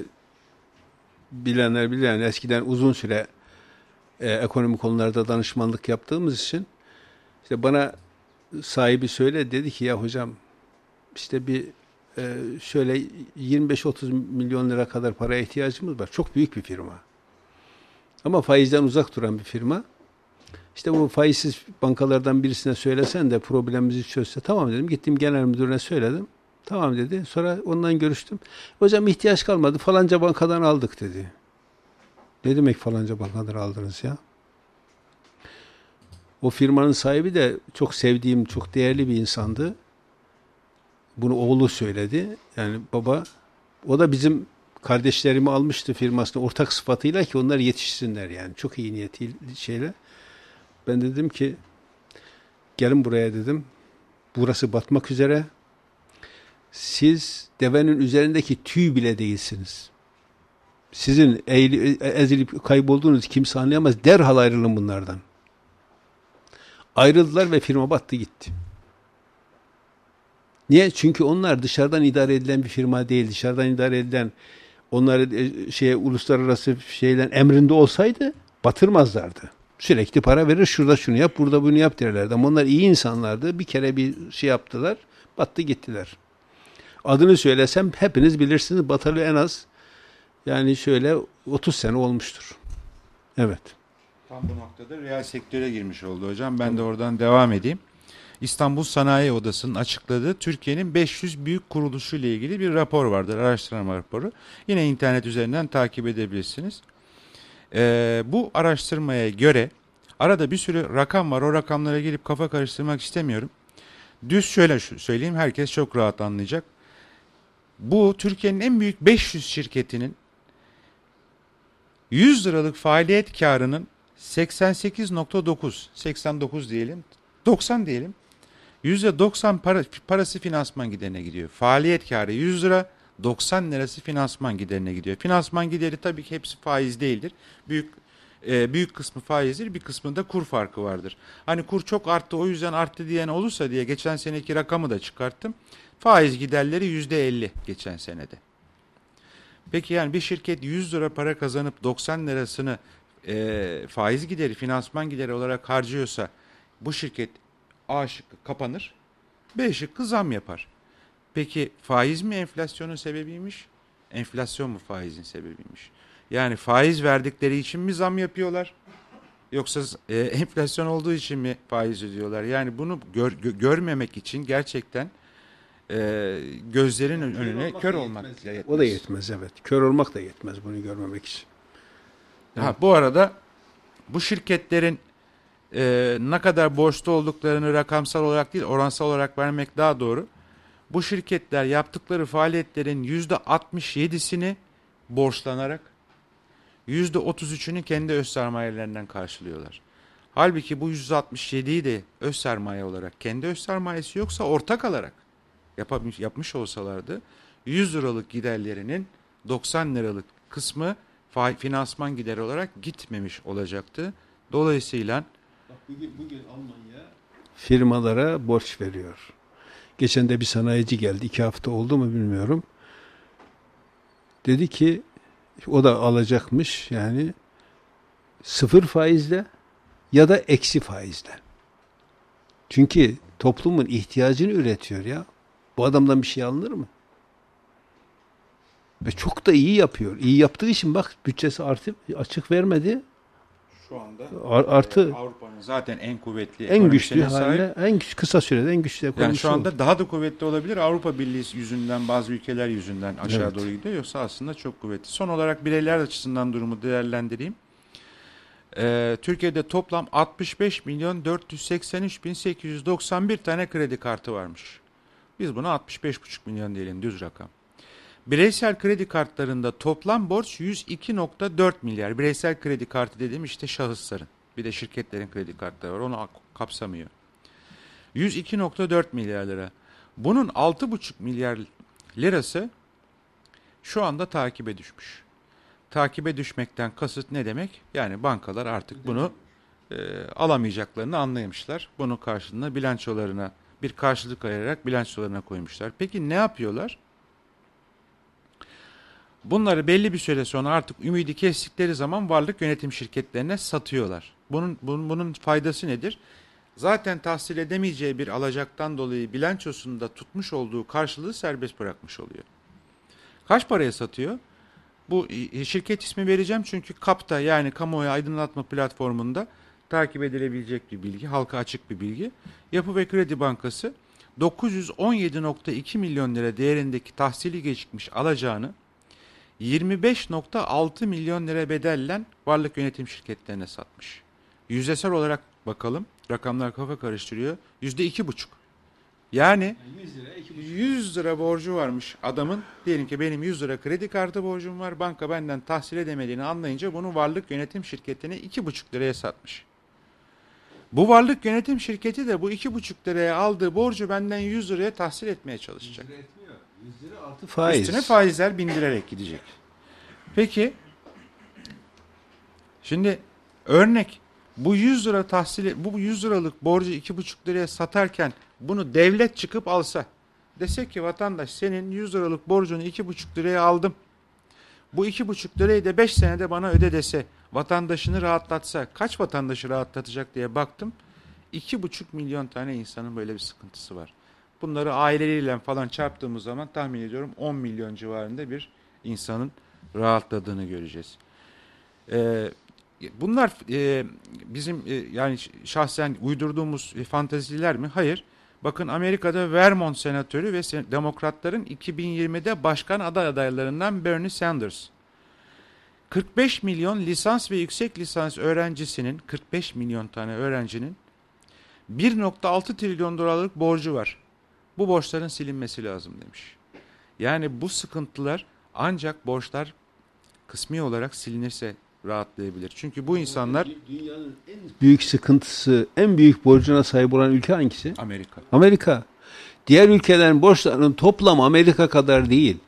bilenler bilir yani eskiden uzun süre e, ekonomik konularda danışmanlık yaptığımız için işte bana sahibi söyle dedi ki ya hocam işte bir e, şöyle yirmi beş otuz milyon lira kadar paraya ihtiyacımız var. Çok büyük bir firma. Ama faizden uzak duran bir firma. İşte bu faizsiz bankalardan birisine söylesen de problemimizi çözse, tamam dedim. Gittim genel müdürüne söyledim. Tamam dedi. Sonra ondan görüştüm. Hocam ihtiyaç kalmadı. Falanca bankadan aldık dedi. Ne demek falanca bankadan aldınız ya? O firmanın sahibi de çok sevdiğim, çok değerli bir insandı. Bunu oğlu söyledi. Yani baba, o da bizim kardeşlerimi almıştı firmasına ortak sıfatıyla ki onlar yetişsinler yani. Çok iyi niyetiyle şeyle. Ben dedim ki gelin buraya dedim. Burası batmak üzere. Siz devenin üzerindeki tüy bile değilsiniz. Sizin eğili, ezilip kaybolduğunuz kimse anlayamaz. Derhal ayrılın bunlardan. Ayrıldılar ve firma battı gitti. Niye? Çünkü onlar dışarıdan idare edilen bir firma değil. Dışarıdan idare edilen, onları şeye, uluslararası şeylerin emrinde olsaydı batırmazlardı. Sürekli para verir, şurada şunu yap, burada bunu yap derlerdi. Ama onlar iyi insanlardı. Bir kere bir şey yaptılar, battı gittiler. Adını söylesem hepiniz bilirsiniz. Batalı en az yani şöyle otuz sene olmuştur. Evet. Tam bu noktada reel sektöre girmiş oldu hocam. Ben tamam. de oradan devam edeyim. İstanbul Sanayi Odası'nın açıkladığı Türkiye'nin beş yüz büyük kuruluşu ile ilgili bir rapor vardır. Araştırma raporu. Yine internet üzerinden takip edebilirsiniz. Ee, bu araştırmaya göre arada bir sürü rakam var. O rakamlara gelip kafa karıştırmak istemiyorum. Düz şöyle söyleyeyim. Herkes çok rahat anlayacak. Bu Türkiye'nin en büyük beş yüz şirketinin yüz liralık faaliyet karının seksen sekiz nokta dokuz, seksen dokuz diyelim, doksan diyelim. yüzde doksan para, parası finansman giderine gidiyor. Faaliyet karı yüz lira, doksan lirası finansman giderine gidiyor. Finansman gideri tabii ki hepsi faiz değildir. Büyük e, büyük kısmı faizdir, bir kısmında kur farkı vardır. Hani kur çok arttı, o yüzden arttı diyen olursa diye geçen seneki rakamı da çıkarttım. Faiz giderleri yüzde elli geçen senede. Peki yani bir şirket yüz lira para kazanıp doksan lirasını e, faiz gideri, finansman gideri olarak harcıyorsa bu şirket A şıkkı kapanır, B şıkkı zam yapar. Peki faiz mi enflasyonun sebebiymiş, enflasyon mu faizin sebebiymiş? Yani faiz verdikleri için mi zam yapıyorlar, yoksa e, enflasyon olduğu için mi faiz ödüyorlar? Yani bunu gör, gö, görmemek için gerçekten e, gözlerin yani önüne kör olmak da yetmez. O da yetmez, evet. Kör olmak da yetmez bunu görmemek için. Ha, bu arada bu şirketlerin e, ne kadar borçlu olduklarını rakamsal olarak değil, oransal olarak vermek daha doğru. Bu şirketler yaptıkları faaliyetlerin yüzde altmış yedisini borçlanarak, yüzde otuz üçünü kendi öz sermayelerinden karşılıyorlar. Halbuki bu yüzde altmış yediyi de öz sermaye olarak, kendi öz sermayesi yoksa ortak alarak yapmış, yapmış olsalardı, yüz liralık giderlerinin doksan liralık kısmı finansman gideri olarak gitmemiş olacaktı. Dolayısıyla bak bugün, bugün Almanya firmalara borç veriyor. Geçen de bir sanayici geldi. iki hafta oldu mu bilmiyorum. Dedi ki o da alacakmış yani sıfır faizle ya da eksi faizle. Çünkü toplumun ihtiyacını üretiyor ya. Bu adamdan bir şey alınır mı? Ve çok da iyi yapıyor. İyi yaptığı için bak bütçesi artık açık vermedi. Şu anda artı Avrupa'nın zaten en kuvvetli, en güçlü haline, en güç, kısa sürede en güçlü ekonomisi. Yani şu anda oldu. daha da kuvvetli olabilir. Avrupa Birliği yüzünden, bazı ülkeler yüzünden aşağı evet. doğru gidiyor. Yoksa aslında çok kuvvetli. Son olarak bireyler açısından durumu değerlendireyim. Ee, Türkiye'de toplam altmış beş milyon dört yüz seksen üç bin sekiz yüz doksan bir tane kredi kartı varmış. Biz buna altmış beş buçuk milyon diyelim, düz rakam. Bireysel kredi kartlarında toplam borç yüz iki nokta dört milyar. Bireysel kredi kartı dediğim işte şahısların. Bir de şirketlerin kredi kartları var. Onu kapsamıyor. yüz iki nokta dört milyar lira. Bunun altı buçuk milyar lirası şu anda takibe düşmüş. Takibe düşmekten kasıt ne demek? Yani bankalar artık bunu e, alamayacaklarını anlamışlar. Bunun karşılığında bilançolarına bir karşılık ayırarak bilançolarına koymuşlar. Peki ne yapıyorlar? Bunları belli bir süre sonra artık ümidi kestikleri zaman varlık yönetim şirketlerine satıyorlar. Bunun, bunun, bunun faydası nedir? zaten tahsil edemeyeceği bir alacaktan dolayı bilançosunda tutmuş olduğu karşılığı serbest bırakmış oluyor. Kaç paraya satıyor? Bu şirket ismi vereceğim çünkü KAP'ta, yani kamuoyu aydınlatma platformunda takip edilebilecek bir bilgi, halka açık bir bilgi. Yapı ve Kredi Bankası dokuz yüz on yedi nokta iki milyon lira değerindeki tahsili geçmiş alacağını yirmi beş nokta altı milyon lira bedellen varlık yönetim şirketlerine satmış. Yüzdesel olarak bakalım, rakamlar kafa karıştırıyor. Yüzde iki buçuk. Yani yüz lira borcu varmış adamın. Diyelim ki benim yüz lira kredi kartı borcum var. Banka benden tahsil edemediğini anlayınca bunu varlık yönetim şirketine iki buçuk liraya satmış. Bu varlık yönetim şirketi de bu iki buçuk liraya aldığı borcu benden yüz liraya tahsil etmeye çalışacak. yüz lira etmiyor. yüz lira artı faiz. Üstüne faizler bindirerek gidecek. Peki şimdi örnek, bu yüz lira tahsili, bu yüz liralık borcu iki buçuk liraya satarken bunu devlet çıkıp alsa, dese ki vatandaş senin yüz liralık borcunu iki buçuk liraya aldım, bu iki buçuk lirayı da beş senede bana öde dese, vatandaşını rahatlatsa, kaç vatandaşı rahatlatacak diye baktım. iki buçuk milyon tane insanın böyle bir sıkıntısı var. Bunları aileleriyle falan çarptığımız zaman tahmin ediyorum on milyon civarında bir insanın rahatladığını göreceğiz. Ee, bunlar e, bizim e, yani şahsen uydurduğumuz e, fanteziler mi? Hayır. Bakın Amerika'da Vermont senatörü ve demokratların iki bin yirmide başkan aday adaylarından Bernie Sanders. kırk beş milyon lisans ve yüksek lisans öğrencisinin, kırk beş milyon tane öğrencinin bir nokta altı trilyon dolarlık borcu var. Bu borçların silinmesi lazım demiş. Yani bu sıkıntılar ancak borçlar kısmi olarak silinirse rahatlayabilir. Çünkü bu insanlar... Dünyanın en büyük sıkıntısı, en büyük borcuna sahip olan ülke hangisi? Amerika. Amerika. Diğer ülkelerin borçlarının toplamı Amerika kadar değil.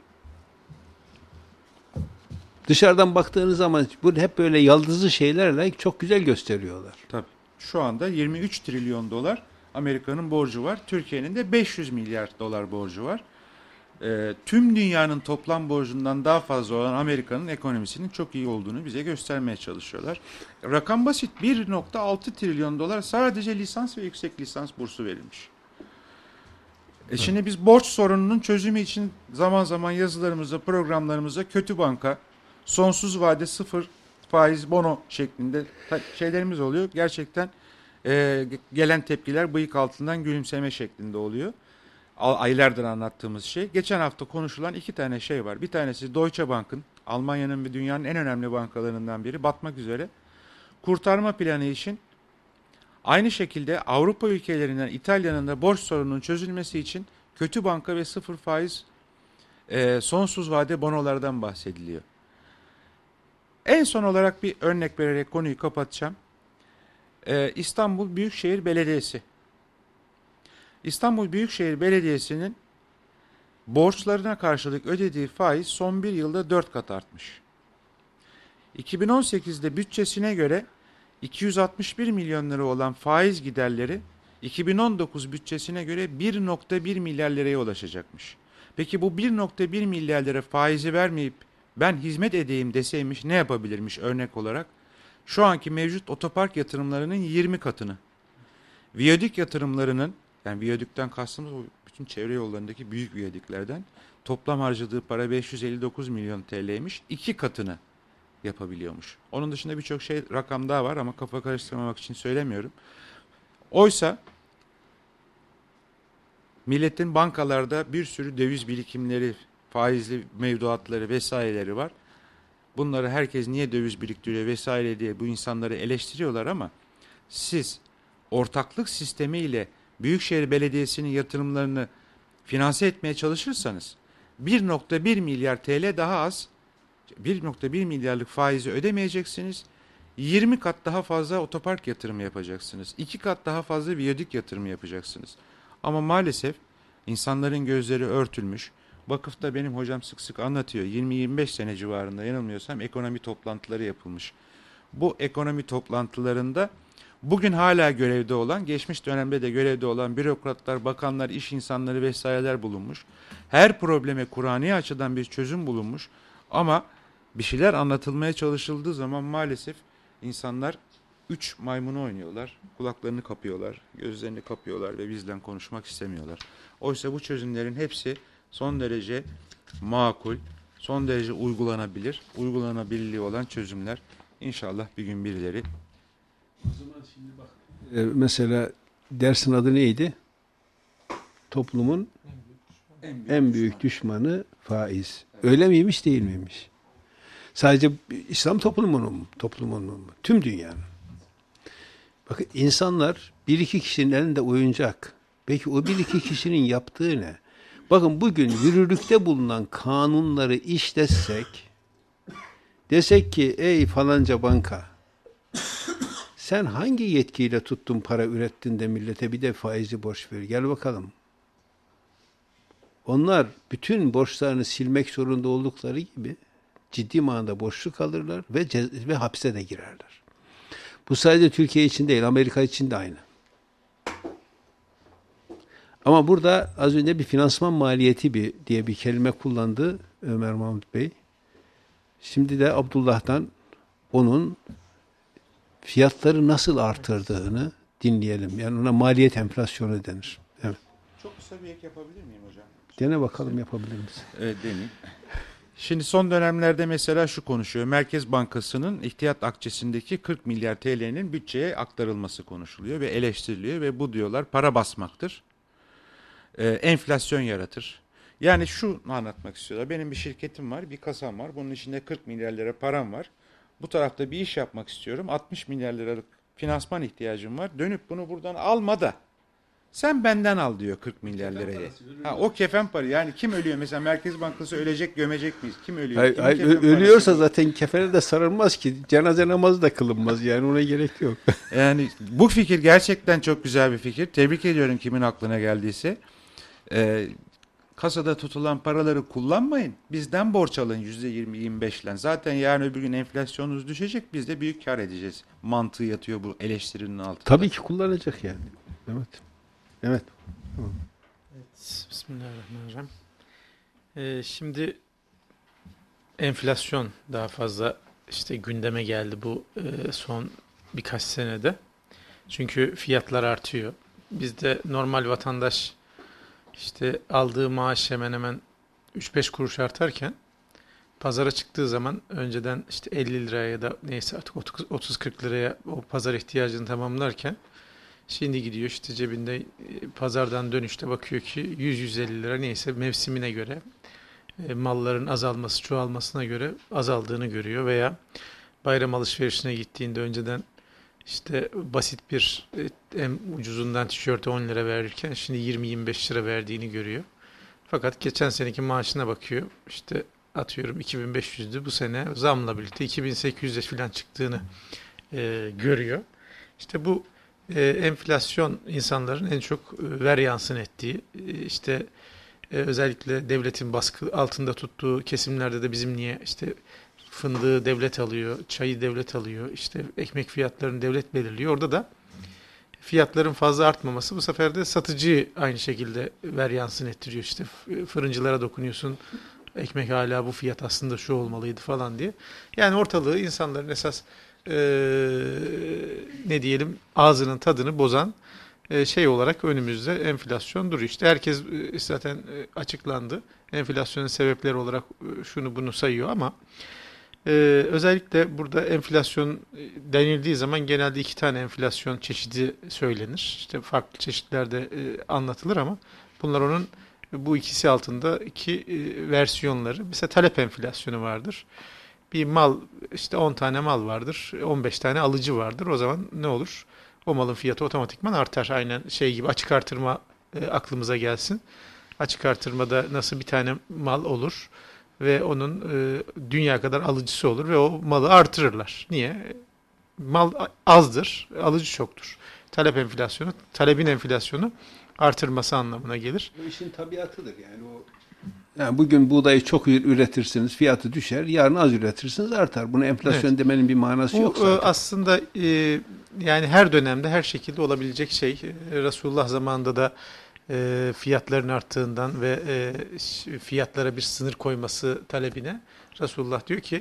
Dışarıdan baktığınız zaman bu hep böyle yaldızlı şeylerle çok güzel gösteriyorlar. Tabii. Şu anda yirmi üç trilyon dolar Amerika'nın borcu var. Türkiye'nin de beş yüz milyar dolar borcu var. E, tüm dünyanın toplam borcundan daha fazla olan Amerika'nın ekonomisinin çok iyi olduğunu bize göstermeye çalışıyorlar. Rakam basit. bir nokta altı trilyon dolar sadece lisans ve yüksek lisans bursu verilmiş. E şimdi biz borç sorununun çözümü için zaman zaman yazılarımızda, programlarımızda kötü banka, sonsuz vade, sıfır faiz, bono şeklinde şeylerimiz oluyor. Gerçekten e, gelen tepkiler bıyık altından gülümseme şeklinde oluyor. Aylardır anlattığımız şey. Geçen hafta konuşulan iki tane şey var. Bir tanesi Deutsche Bank'ın, Almanya'nın ve dünyanın en önemli bankalarından biri, batmak üzere. Kurtarma planı için aynı şekilde Avrupa ülkelerinden İtalya'nın da borç sorununun çözülmesi için kötü banka ve sıfır faiz e, sonsuz vade bonolardan bahsediliyor. En son olarak bir örnek vererek konuyu kapatacağım. Ee, İstanbul Büyükşehir Belediyesi. İstanbul Büyükşehir Belediyesi'nin borçlarına karşılık ödediği faiz son bir yılda dört kat artmış. iki bin on sekizde bütçesine göre iki yüz altmış bir milyon lira olan faiz giderleri iki bin on dokuz bütçesine göre bir nokta bir milyar liraya ulaşacakmış. Peki bu bir nokta bir milyar lira faizi vermeyip ben hizmet edeyim deseymiş ne yapabilirmiş örnek olarak? Şu anki mevcut otopark yatırımlarının yirmi katını, viyadük yatırımlarının, yani viyadükten kastımız bütün çevre yollarındaki büyük viyadüklerden, toplam harcadığı para beş yüz elli dokuz milyon T L'ymiş, iki katını yapabiliyormuş. Onun dışında birçok şey, rakam daha var ama kafa karıştırmamak için söylemiyorum. Oysa milletin bankalarda bir sürü döviz birikimleri, faizli mevduatları vesaireleri var. Bunları herkes niye döviz biriktiriyor vesaire diye bu insanları eleştiriyorlar ama siz ortaklık sistemiyle Büyükşehir Belediyesi'nin yatırımlarını finanse etmeye çalışırsanız bir nokta bir milyar T L daha az, bir nokta bir milyarlık faizi ödemeyeceksiniz. yirmi kat daha fazla otopark yatırımı yapacaksınız. iki kat daha fazla viyadük yatırımı yapacaksınız. Ama maalesef insanların gözleri örtülmüş. Vakıfta benim hocam sık sık anlatıyor. yirmi yirmi beş sene civarında yanılmıyorsam ekonomi toplantıları yapılmış. Bu ekonomi toplantılarında bugün hala görevde olan, geçmiş dönemde de görevde olan bürokratlar, bakanlar, iş insanları vesaireler bulunmuş. Her probleme Kur'ani açıdan bir çözüm bulunmuş. Ama bir şeyler anlatılmaya çalışıldığı zaman maalesef insanlar üç maymunu oynuyorlar. Kulaklarını kapıyorlar, gözlerini kapıyorlar ve bizden konuşmak istemiyorlar. Oysa bu çözümlerin hepsi son derece makul, son derece uygulanabilir, uygulanabilirliği olan çözümler. İnşallah bir gün birileri. O zaman şimdi bak. Ee, mesela dersin adı neydi? Toplumun en büyük, en büyük düşmanı. düşmanı faiz. Evet. Öyle miymiş, değil miymiş? Sadece İslam toplumunun mu? Toplumunun mu? Tüm dünyanın. Bakın insanlar bir iki kişinin elinde oyuncak. Peki o bir iki kişinin yaptığı ne? Bakın bugün yürürlükte bulunan kanunları işletsek, desek ki ey falanca banka, sen hangi yetkiyle tuttun para ürettin de millete bir de faizli borç ver. Gel bakalım. Onlar bütün borçlarını silmek zorunda oldukları gibi ciddi manada borçlu kalırlar ve ve hapse de girerler. Bu sadece Türkiye için değil, Amerika için de aynı. Ama burada az önce bir finansman maliyeti bir, diye bir kelime kullandı Ömer Mahmut Bey. Şimdi de Abdullah'tan onun fiyatları nasıl artırdığını dinleyelim. Yani ona maliyet enflasyonu denir. Evet. Çok kısa bir ek yapabilir miyim hocam? Dene bakalım, yapabilir misin? Evet, deneyim. Şimdi son dönemlerde mesela şu konuşuyor. Merkez Bankası'nın ihtiyat akçesindeki kırk milyar T L'nin bütçeye aktarılması konuşuluyor ve eleştiriliyor ve bu diyorlar para basmaktır. Ee, enflasyon yaratır. Yani şu anlatmak istiyorlar. Benim bir şirketim var, bir kasam var. Bunun içinde kırk milyar lira param var. Bu tarafta bir iş yapmak istiyorum. altmış milyar liralık finansman ihtiyacım var. Dönüp bunu buradan alma da sen benden al diyor kırk milyar lirayı. Ha, o kefen para. Yani kim ölüyor? Mesela Merkez Bankası ölecek, gömecek miyiz? Kim ölüyor? Hayır, Kim hayır, ölüyorsa zaten kefene de sarılmaz ki. Cenaze namazı da kılınmaz. Yani ona gerek yok. Yani bu fikir gerçekten çok güzel bir fikir. Tebrik ediyorum kimin aklına geldiyse. Ee, kasada tutulan paraları kullanmayın. Bizden borç alın yüzde yirmi yirmi beşle. Zaten yarın öbür gün enflasyonunuz düşecek. Biz de büyük kar edeceğiz. Mantığı yatıyor bu eleştirinin altında. Tabii ki kullanacak yani. Evet. Evet. Evet. Bismillahirrahmanirrahim. Ee, şimdi enflasyon daha fazla işte gündeme geldi bu e, son birkaç senede. Çünkü fiyatlar artıyor. Bizde normal vatandaş işte aldığı maaş hemen hemen üç beş kuruş artarken pazara çıktığı zaman önceden işte elli liraya ya da neyse artık otuz kırk liraya o pazar ihtiyacını tamamlarken şimdi gidiyor işte cebinde pazardan dönüşte bakıyor ki yüz yüz elli lira neyse mevsimine göre e, malların azalması çoğalmasına göre azaldığını görüyor veya bayram alışverişine gittiğinde önceden işte basit bir en ucuzundan tişörte on lira verirken şimdi yirmi yirmi beş lira verdiğini görüyor. Fakat geçen seneki maaşına bakıyor. İşte atıyorum iki bin beş yüzdü. Bu sene zamla birlikte iki bin sekiz yüze falan çıktığını e, görüyor. İşte bu e, enflasyon insanların en çok e, ver yansın ettiği e, işte e, özellikle devletin baskı altında tuttuğu kesimlerde de bizim niye işte fındığı devlet alıyor, çayı devlet alıyor, işte ekmek fiyatlarını devlet belirliyor. Orada da fiyatların fazla artmaması bu sefer de satıcıyı aynı şekilde ver yansın ettiriyor. İşte fırıncılara dokunuyorsun, ekmek hala bu fiyat aslında şu olmalıydı falan diye. Yani ortalığı insanların esas e, ne diyelim ağzının tadını bozan e, şey olarak önümüzde enflasyon duruyor. İşte herkes e, zaten e, açıklandı. Enflasyonun sebepleri olarak e, şunu bunu sayıyor ama Ee, özellikle burada enflasyon denildiği zaman genelde iki tane enflasyon çeşidi söylenir. İşte farklı çeşitlerde e, anlatılır ama bunlar onun bu ikisi altında iki e, versiyonları. Mesela talep enflasyonu vardır. Bir mal işte on tane mal vardır, on beş tane alıcı vardır. O zaman ne olur? O malın fiyatı otomatikman artar. Aynen şey gibi açık artırma e, aklımıza gelsin. Açık artırmada nasıl bir tane mal olur? Ve onun e, dünya kadar alıcısı olur ve o malı artırırlar. Niye? Mal azdır, alıcı çoktur. Talep enflasyonu, talebin enflasyonu artırması anlamına gelir. Bu işin tabiatıdır yani o. Yani bugün buğdayı çok üretirsiniz, fiyatı düşer. Yarın az üretirsiniz, artar. Bunu enflasyon evet. demenin bir manası Bu, yok zaten. Aslında e, yani her dönemde her şekilde olabilecek şey. E, Resulullah zamanında da E, fiyatların arttığından ve e, fiyatlara bir sınır koyması talebine Resulullah diyor ki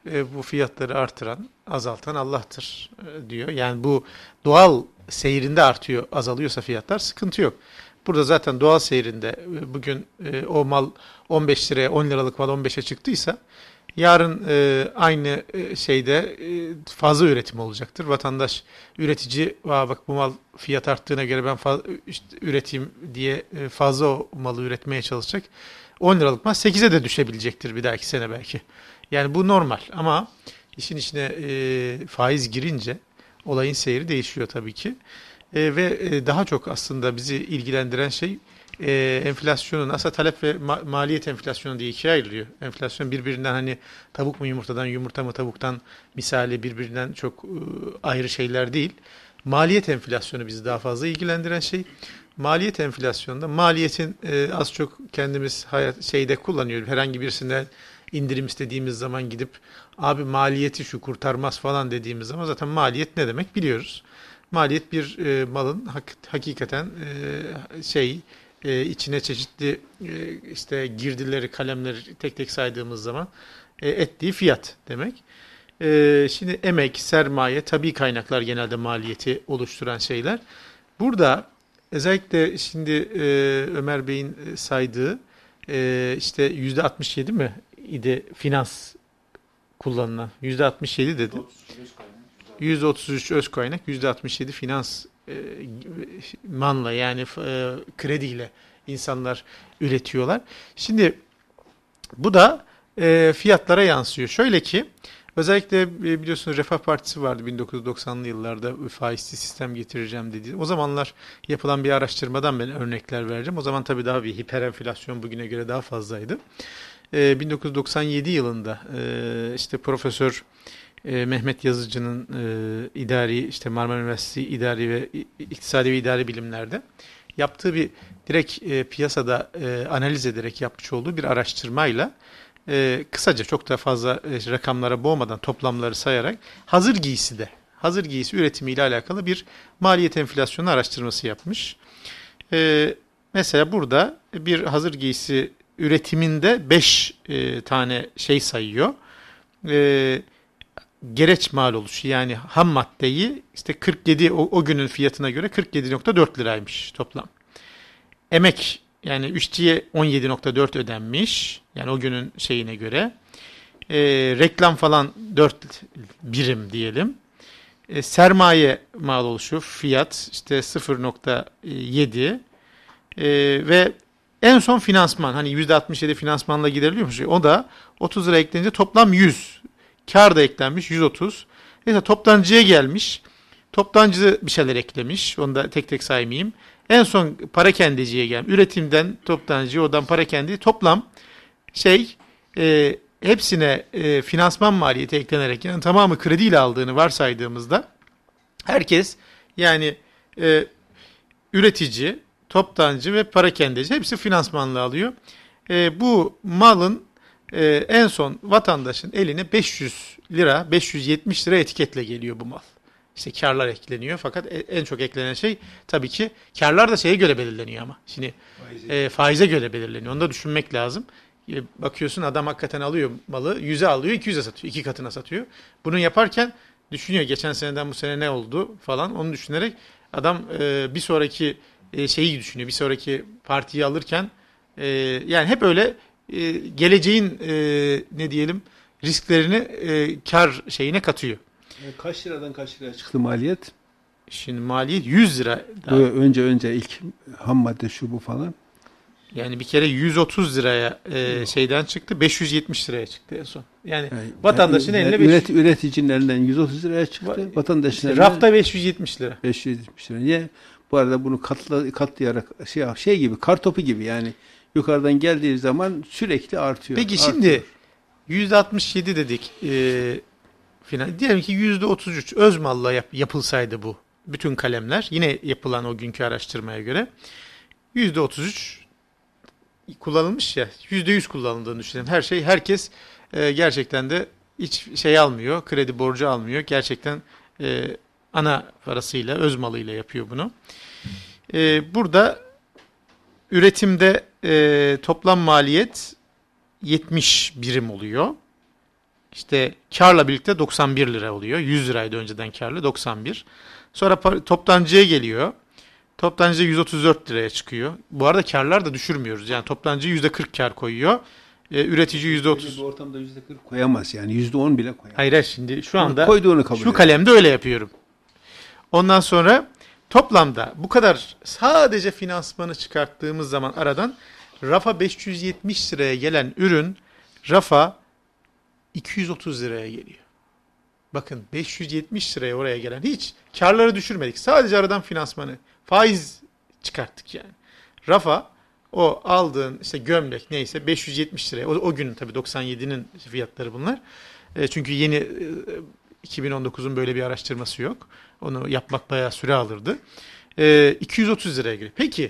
e, bu fiyatları artıran, azaltan Allah'tır e, diyor. Yani bu doğal seyrinde artıyor, azalıyorsa fiyatlar sıkıntı yok. Burada zaten doğal seyrinde e, bugün e, o mal on beş liraya, on liralık mal on beşe çıktıysa yarın e, aynı e, şeyde e, fazla üretim olacaktır. Vatandaş, üretici, Aa, bak bu mal fiyat arttığına göre ben fazla, işte, üreteyim diye e, fazla o malı üretmeye çalışacak. on liralık mal sekize de düşebilecektir bir dahaki sene belki. Yani bu normal ama işin içine e, faiz girince olayın seyri değişiyor tabii ki. E, ve e, daha çok aslında bizi ilgilendiren şey e, enflasyonun aslında talep ve ma- maliyet enflasyonu diye ikiye ayrılıyor. Enflasyon birbirinden hani tavuk mu yumurtadan, yumurta mı tavuktan misali birbirinden çok e, ayrı şeyler değil. Maliyet enflasyonu bizi daha fazla ilgilendiren şey. Maliyet enflasyonunda maliyetin e, az çok kendimiz hayat şeyde kullanıyoruz. Herhangi birisinden indirim istediğimiz zaman gidip abi maliyeti şu kurtarmaz falan dediğimiz zaman zaten maliyet ne demek biliyoruz. Maliyet bir e, malın hak, hakikaten e, şey e, içine çeşitli e, işte girdileri, kalemleri tek tek saydığımız zaman e, ettiği fiyat demek. E, şimdi emek, sermaye, tabii kaynaklar genelde maliyeti oluşturan şeyler. Burada özellikle şimdi e, Ömer Bey'in saydığı e, işte yüzde altmış yedi mi idi finans kullanılan? yüzde altmış yedi dedi. yüzde otuz üç öz kaynak, yüzde altmış yedi finans e, manla yani e, krediyle insanlar üretiyorlar. Şimdi bu da e, fiyatlara yansıyor. Şöyle ki özellikle e, biliyorsunuz Refah Partisi vardı bin dokuz yüz doksanlı yıllarda faizsiz sistem getireceğim dedi. O zamanlar yapılan bir araştırmadan ben örnekler vereceğim. O zaman tabii daha bir hiperenflasyon bugüne göre daha fazlaydı. E, bin dokuz yüz doksan yedi yılında e, işte Profesör e, Mehmet Yazıcı'nın e, idari işte Marmara Üniversitesi idari ve iktisadi ve idari bilimlerde yaptığı bir direkt e, piyasada e, analiz ederek yapmış olduğu bir araştırmayla e, kısaca çok da fazla e, rakamlara boğmadan toplamları sayarak hazır giyside hazır giysi üretimiyle alakalı bir maliyet enflasyonu araştırması yapmış. E, mesela burada bir hazır giysi üretiminde beş e, tane şey sayıyor. E, gereç mal oluşu yani ham maddeyi işte kırk yedi o, o günün fiyatına göre kırk yedi nokta dört liraymış toplam. Emek yani işçiye on yedi nokta dört ödenmiş yani o günün şeyine göre. E, reklam falan dört birim diyelim. E, sermaye mal oluşu fiyat işte sıfır nokta yedi e, ve en son finansman hani yüzde altmış yedi finansmanla gideriliyormuş. O da otuz lira eklenince toplam yüz. Kar da eklenmiş yüz otuz. Neyse toptancıya gelmiş. Toptancı bir şeyler eklemiş. Onu da tek tek saymayayım. En son parakendeciye gelmiş. Üretimden toptancıya oradan parakendi. Toplam şey e, hepsine e, finansman maliyeti eklenerek yani tamamı krediyle aldığını varsaydığımızda herkes yani e, üretici, toptancı ve parakendeci hepsi finansmanla alıyor. E, bu malın e, en son vatandaşın eline beş yüz lira, beş yüz yetmiş lira etiketle geliyor bu mal. İşte karlar ekleniyor fakat en çok eklenen şey tabii ki karlar da şeye göre belirleniyor ama. Şimdi e, faize göre belirleniyor. Onu da düşünmek lazım. E, bakıyorsun adam hakikaten alıyor malı, yüze alıyor, iki yüze satıyor, iki katına satıyor. Bunu yaparken düşünüyor geçen seneden bu sene ne oldu falan onu düşünerek adam e, bir sonraki e, şeyi düşünüyor. Bir sonraki partiyi alırken e, yani hep öyle e, geleceğin e, ne diyelim risklerini e, kar şeyine katıyor. Kaç liradan kaç liraya çıktı maliyet? Şimdi maliyet yüz lira. Daha. Önce önce ilk ham madde şu bu falan. Yani bir kere yüz otuz liraya e, şeyden çıktı, beş yüz yetmiş liraya çıktı en son. Yani, yani vatandaşın yani, eline üret, üreticinin elinden yüz otuz liraya çıktı. Va- vatandaşın işte elinden rafta beş yüz yetmiş lira. beş yüz yetmiş lira. Niye? Bu arada bunu katla, katlayarak şey şey gibi kar topu gibi yani yukarıdan geldiği zaman sürekli artıyor. Peki artıyor. şimdi yüzde altmış yedi dedik. E, Filan. Diyelim ki yüzde otuz üç öz malla yap, yapılsaydı bu bütün kalemler yine yapılan o günkü araştırmaya göre yüzde otuz üç kullanılmış ya yüzde yüz kullanıldığını düşünelim. Her şey herkes e, gerçekten de hiç şey almıyor, kredi borcu almıyor. Gerçekten e, ana parasıyla, öz malıyla yapıyor bunu. E, burada üretimde e, toplam maliyet yetmiş birim oluyor. İşte karla birlikte doksan bir lira oluyor. yüz liraydı önceden karlı, doksan bir. Sonra par- toptancıya geliyor. Toptancı yüz otuz dört liraya çıkıyor. Bu arada karlar da düşürmüyoruz. Yani toptancı yüzde kırk kar koyuyor. Ee, üretici yüzde otuz. Bir ortamda yüzde kırk koyamaz yani. yüzde on bile koyamaz. Hayır hayır, şimdi şu anda koyduğunu kabul şu ediyor. kalemde öyle yapıyorum. Ondan sonra toplamda bu kadar sadece finansmanı çıkarttığımız zaman aradan rafa beş yüz yetmiş liraya gelen ürün rafa iki yüz otuz liraya geliyor. Bakın beş yüz yetmiş liraya oraya gelen, hiç karları düşürmedik. Sadece aradan finansmanı, faiz çıkarttık yani. Rafa o aldığın işte gömlek neyse beş yüz yetmiş liraya, o, o günün tabii doksan yedinin fiyatları bunlar. E, çünkü yeni e, iki bin on dokuzun böyle bir araştırması yok. Onu yapmak bayağı süre alırdı. E, iki yüz otuz liraya geliyor. Peki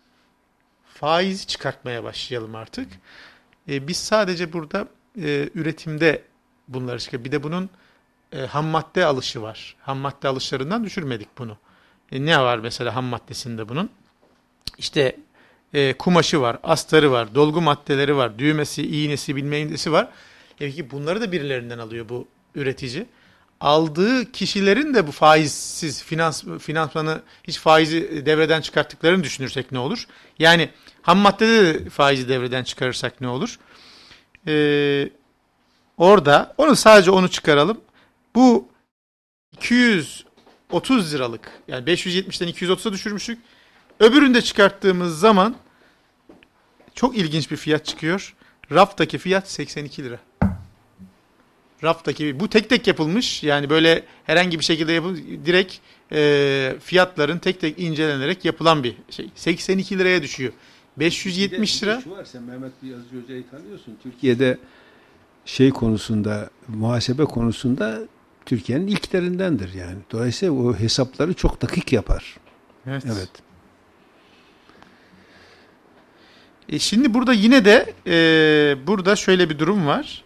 faizi çıkartmaya başlayalım artık. E, biz sadece burada e, üretimde bunları çıkar. Bir de bunun e, ham madde alışı var. Ham madde alışlarından düşürmedik bunu. E, ne var mesela ham maddesinde bunun? İşte e, kumaşı var, astarı var, dolgu maddeleri var, düğmesi, iğnesi, bilmem nesi var. E, peki bunları da birilerinden alıyor bu üretici. Aldığı kişilerin de bu faizsiz finans finansmanı hiç faizi devreden çıkarttıklarını düşünürsek ne olur? Yani ham maddede de faizi devreden çıkarırsak ne olur? Ee, orada onu sadece onu çıkaralım. Bu iki yüz otuz liralık, yani beş yüz yetmişten iki yüz otuza düşürmüştük. Öbürünü de çıkarttığımız zaman çok ilginç bir fiyat çıkıyor. Raftaki fiyat seksen iki lira. Raftaki bu tek tek yapılmış, yani böyle herhangi bir şekilde yapıl direkt e, fiyatların tek tek incelenerek yapılan bir şey. seksen iki liraya düşüyor. beş yüz yetmiş lira. Şu var, sen Mehmet Yazıcı Hoca'yı tanıyorsun. Türkiye'de şey konusunda, muhasebe konusunda Türkiye'nin ilklerindendir yani. Dolayısıyla o hesapları çok dakik yapar. Evet. Evet. E şimdi burada yine de e, burada şöyle bir durum var.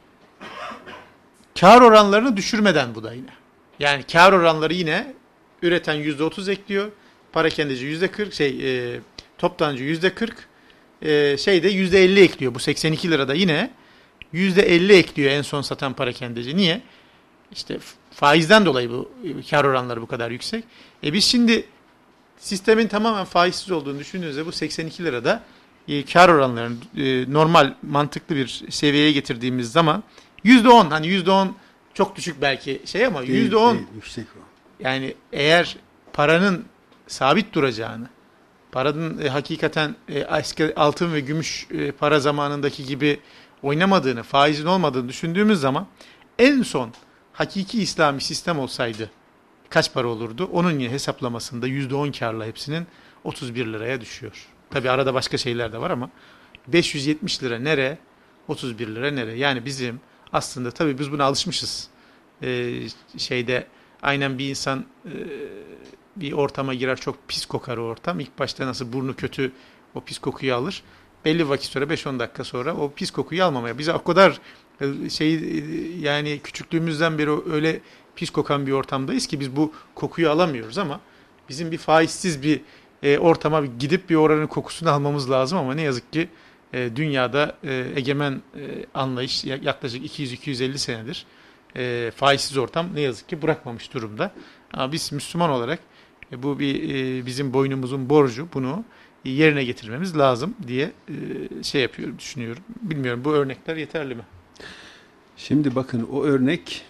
Kar oranlarını düşürmeden bu da yine. Yani kar oranları yine üreten yüzde otuz ekliyor. Parakendeci yüzde kırk, şey e, toptancı yüzde kırk, e, şey de yüzde elli ekliyor. Bu seksen iki lirada yine yüzde elli ekliyor en son satan parakendeci. Niye? İşte faizden dolayı bu kar oranları bu kadar yüksek. E biz şimdi sistemin tamamen faizsiz olduğunu düşündüğünüzde bu seksen iki lirada e, kar oranlarını e, normal mantıklı bir seviyeye getirdiğimiz zaman yüzde on, hani yüzde on çok düşük belki şey ama yüzde on yüksek o. Yani eğer paranın sabit duracağını, paranın e, hakikaten e, eski altın ve gümüş e, para zamanındaki gibi oynamadığını, faizin olmadığını düşündüğümüz zaman en son hakiki İslami sistem olsaydı kaç para olurdu? Onun yine hesaplamasında yüzde on karla hepsinin otuz bir liraya düşüyor. Tabi arada başka şeyler de var ama beş yüz yetmiş lira nere? otuz bir lira nere? Yani bizim aslında tabii biz buna alışmışız. Ee, şeyde aynen bir insan e, bir ortama girer, çok pis kokar o ortam. İlk başta nasıl burnu kötü o pis kokuyu alır. Belli vakit sonra beş on dakika sonra o pis kokuyu almamaya. Bize o kadar e, şey e, yani küçüklüğümüzden beri öyle pis kokan bir ortamdayız ki biz bu kokuyu alamıyoruz ama bizim bir faizsiz bir e, ortama gidip bir oranın kokusunu almamız lazım ama ne yazık ki e, dünyada e, egemen e, anlayış yaklaşık iki yüz iki yüz elli senedir e, faizsiz ortam ne yazık ki bırakmamış durumda. Ama biz Müslüman olarak e, bu bir e, bizim boynumuzun borcu, bunu yerine getirmemiz lazım diye e, şey yapıyorum, düşünüyorum. Bilmiyorum, bu örnekler yeterli mi? Şimdi bakın o örnek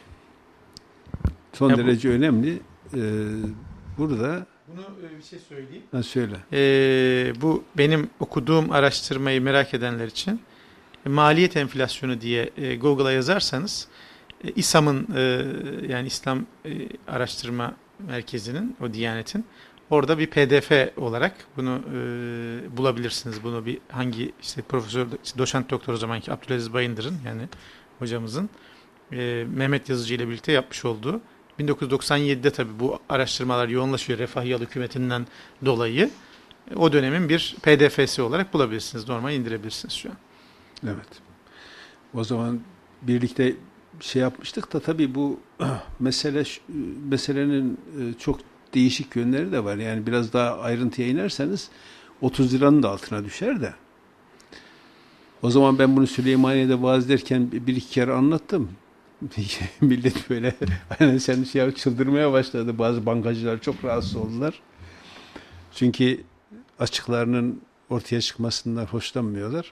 son Ya derece bu, önemli. Ee, burada bunu e, bir şey söyleyeyim. Ha, söyle. E, bu benim okuduğum araştırmayı merak edenler için e, maliyet enflasyonu diye e, Google'a yazarsanız e, İSAM'ın e, yani İslam e, Araştırma Merkezi'nin, o Diyanet'in orada bir P D F olarak bunu e, bulabilirsiniz. Bunu bir hangi işte profesör, işte doçent doktor o zamanki Abdülaziz Bayındır'ın, yani hocamızın e, Mehmet Yazıcı ile birlikte yapmış olduğu, bin dokuz yüz doksan yedide tabii bu araştırmalar yoğunlaşıyor Refahiyalı hükümetinden dolayı. O dönemin bir P D F'si olarak bulabilirsiniz. Normal indirebilirsiniz şu an. Evet. O zaman birlikte şey yapmıştık da tabii bu mesele meselenin çok değişik yönleri de var. Yani biraz daha ayrıntıya inerseniz otuz liranın da altına düşer de. O zaman ben bunu Süleymaniye'de vaaz ederken bir iki kere anlattım. millet böyle aynen sen şey çıldırmaya başladı. Bazı bankacılar çok rahatsız oldular. Çünkü açıklarının ortaya çıkmasından hoşlanmıyorlar.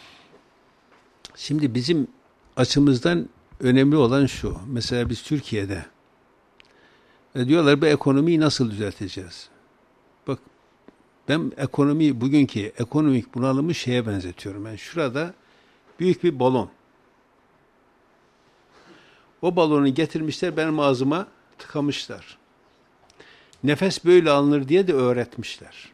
Şimdi bizim açımızdan önemli olan şu. Mesela biz Türkiye'de e diyorlar bu ekonomiyi nasıl düzelteceğiz? Bak ben ekonomiyi bugünkü ekonomik bunalımı şeye benzetiyorum. Yani şurada büyük bir balon. O balonu getirmişler benim ağzıma tıkamışlar. Nefes böyle alınır diye de öğretmişler.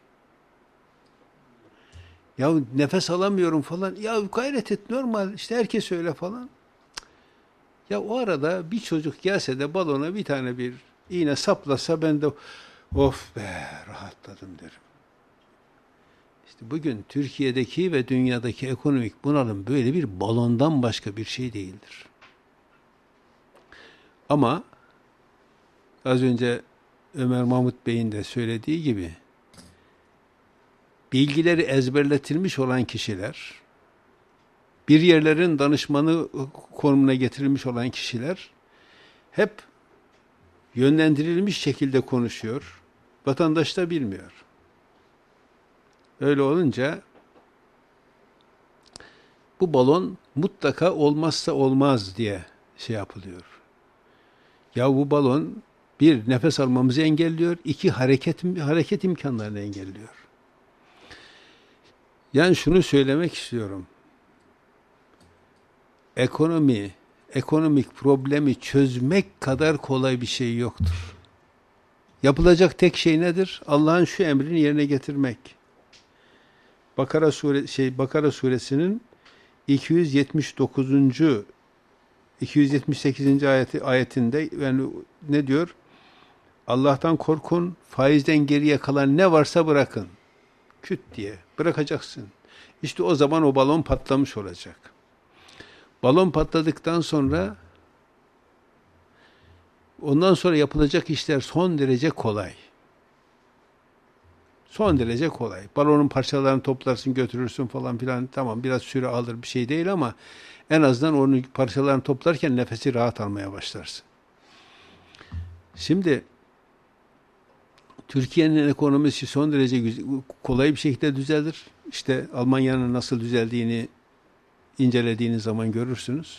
Ya nefes alamıyorum falan. Ya gayret et normal işte herkes öyle falan. Ya o arada bir çocuk gelse de balona bir tane bir iğne saplasa ben de of be rahatladım derim. İşte bugün Türkiye'deki ve dünyadaki ekonomik bunalım böyle bir balondan başka bir şey değildir. Ama az önce Ömer Mahmut Bey'in de söylediği gibi bilgileri ezberletilmiş olan kişiler, bir yerlerin danışmanı konumuna getirilmiş olan kişiler hep yönlendirilmiş şekilde konuşuyor. Vatandaş da bilmiyor. Öyle olunca bu balon mutlaka olmazsa olmaz diye şey yapılıyor. Ya bu balon bir nefes almamızı engelliyor, iki hareket hareket imkanlarını engelliyor. Yani şunu söylemek istiyorum. Ekonomi, ekonomik problemi çözmek kadar kolay bir şey yoktur. Yapılacak tek şey nedir? Allah'ın şu emrini yerine getirmek. Bakara sure şey Bakara suresinin iki yüz yetmiş dokuzuncu iki yüz yetmiş sekizinci ayeti ayetinde yani ne diyor? Allah'tan korkun, faizden geriye kalan ne varsa bırakın. Küt diye bırakacaksın. İşte o zaman o balon patlamış olacak. Balon patladıktan sonra ondan sonra yapılacak işler son derece kolay. Son derece kolay. Balonun parçalarını toplarsın, götürürsün falan filan. Tamam biraz süre alır bir şey değil ama en azından onun parçalarını toplarken nefesi rahat almaya başlarsın. Şimdi Türkiye'nin ekonomisi son derece güzel, kolay bir şekilde düzelir. İşte Almanya'nın nasıl düzeldiğini incelediğiniz zaman görürsünüz.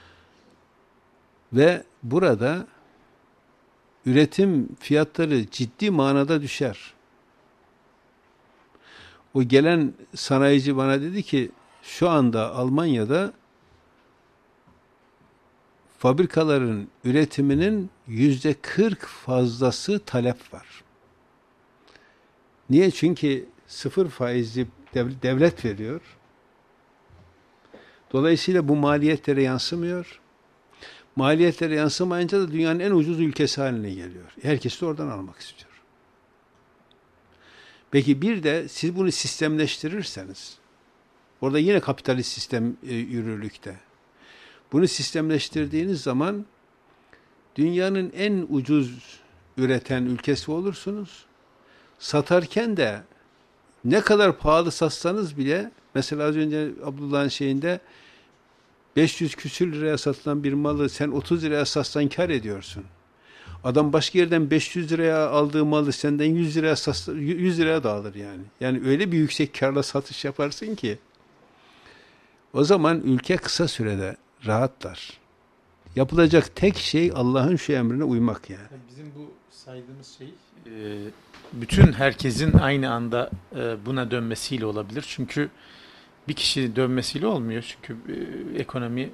Ve burada üretim fiyatları ciddi manada düşer. O gelen sanayici bana dedi ki şu anda Almanya'da fabrikaların üretiminin yüzde kırk fazlası talep var. Niye? Çünkü sıfır faizli devlet veriyor. Dolayısıyla bu maliyetlere yansımıyor. Maliyetlere yansımayınca da dünyanın en ucuz ülkesi haline geliyor. Herkes de oradan almak istiyor. Peki bir de siz bunu sistemleştirirseniz, orada yine kapitalist sistem e, yürürlükte. Bunu sistemleştirdiğiniz zaman dünyanın en ucuz üreten ülkesi olursunuz. Satarken de ne kadar pahalı satsanız bile, mesela az önce Abdullah'ın şeyinde beş yüz küsür liraya satılan bir malı sen otuz liraya satsan kar ediyorsun. Adam başka yerden beş yüz liraya aldığı malı senden yüz liraya satsa, yüz liraya da alır yani. Yani öyle bir yüksek karla satış yaparsın ki o zaman ülke kısa sürede rahatlar. Yapılacak tek şey Allah'ın şu emrine uymak yani. Bizim bu saydığımız şey bütün herkesin aynı anda buna dönmesiyle olabilir. Çünkü bir kişi dönmesiyle olmuyor. Çünkü ekonomi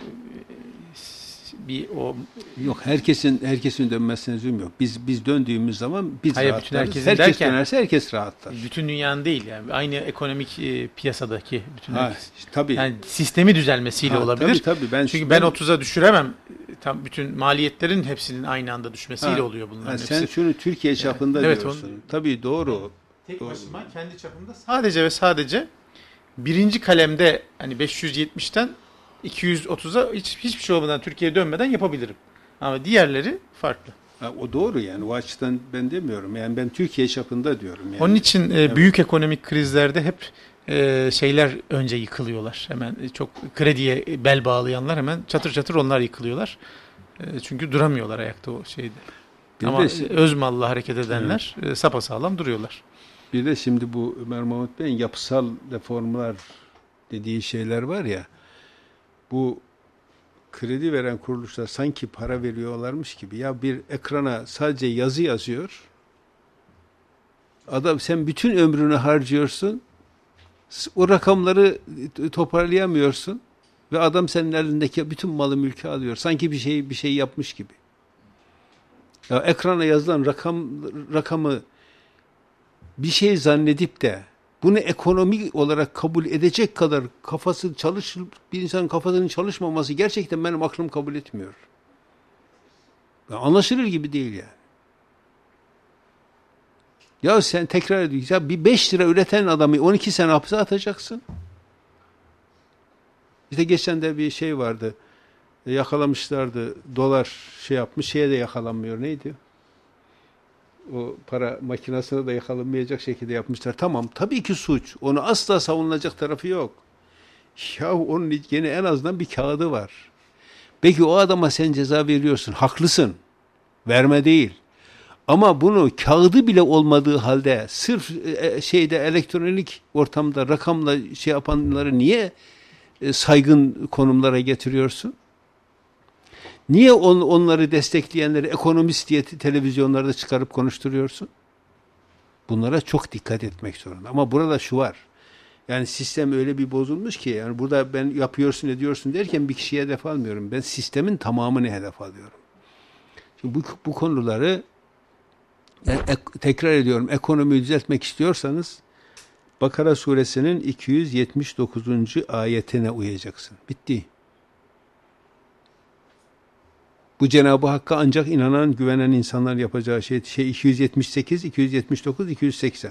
bir o yok herkesin herkesin dönmesine lüzum yok. Biz biz döndüğümüz zaman biz hayır, rahatlarız. Bütün herkes derken, dönerse herkes rahatlar. Bütün dünyanın değil yani. Aynı ekonomik e, piyasadaki bütün ha, işte, tabii. Yani sistemi düzelmesiyle ha, olabilir. Tabii, tabii. Ben, Çünkü ben otuza düşüremem. Tam bütün maliyetlerin hepsinin aynı anda düşmesiyle ha, oluyor bunların ha, sen hepsi. şunu Türkiye çapında yani, diyorsun. Evet, tabii doğru. Tek doğru. başıma kendi çapımda sadece ve sadece birinci kalemde hani beş yüz yetmişten iki yüz otuza hiç, hiçbir şey olmadan Türkiye'ye dönmeden yapabilirim. Ama diğerleri farklı. Ha, o doğru yani. O açıdan ben demiyorum. Yani ben Türkiye çapında diyorum. Yani. Onun için e, evet. büyük ekonomik krizlerde hep e, şeyler önce yıkılıyorlar. Hemen çok krediye bel bağlayanlar hemen çatır çatır onlar yıkılıyorlar. E, çünkü duramıyorlar ayakta o şeyde. Bir Ama de, öz malla hareket edenler evet. e, sapasağlam duruyorlar. Bir de şimdi bu Ömer Mahmut Bey'in yapısal reformlar dediği şeyler var ya, bu kredi veren kuruluşlar sanki para veriyorlarmış gibi. Ya bir ekrana sadece yazı yazıyor. Adam, sen bütün ömrünü harcıyorsun. O rakamları toparlayamıyorsun ve adam senin elindeki bütün malı mülkü alıyor. Sanki bir şey bir şey yapmış gibi. Ya ekrana yazılan rakam rakamı bir şey zannedip de bunu ekonomik olarak kabul edecek kadar kafası çalış bir insanın kafasının çalışmaması gerçekten benim aklım kabul etmiyor. Ya anlaşılır gibi değil yani. Ya sen tekrar ediyorsun. Ya bir beş lira üreten adamı on iki sene hapse atacaksın. İşte geçen de bir şey vardı. Yakalamışlardı. Dolar şey yapmış. Şeye de yakalanmıyor. Neydi? O para makinesine de yakalanmayacak şekilde yapmışlar. Tamam. Tabii ki suç. Onu asla savunulacak tarafı yok. Ya onun yine en azından bir kağıdı var. Peki o adama sen ceza veriyorsun. Haklısın. Verme değil. Ama bunu kağıdı bile olmadığı halde sırf şeyde elektronik ortamda rakamla şey yapanları niye saygın konumlara getiriyorsun? Niye on, onları destekleyenleri ekonomist diye televizyonlarda çıkarıp konuşturuyorsun? Bunlara çok dikkat etmek zorunda. Ama burada şu var. Yani sistem öyle bir bozulmuş ki, yani burada ben yapıyorsun ediyorsun derken bir kişiye hedef almıyorum. Ben sistemin tamamını hedef alıyorum. Şimdi bu, bu konuları yani ek, tekrar ediyorum, ekonomiyi düzeltmek istiyorsanız Bakara suresinin iki yüz yetmiş dokuzuncu ayetine uyacaksın. Bitti. Bu Cenab-ı Hakk'a ancak inanan, güvenen insanlar yapacağı şey, şey iki yüz yetmiş sekiz, iki yüz yetmiş dokuz, iki yüz seksen.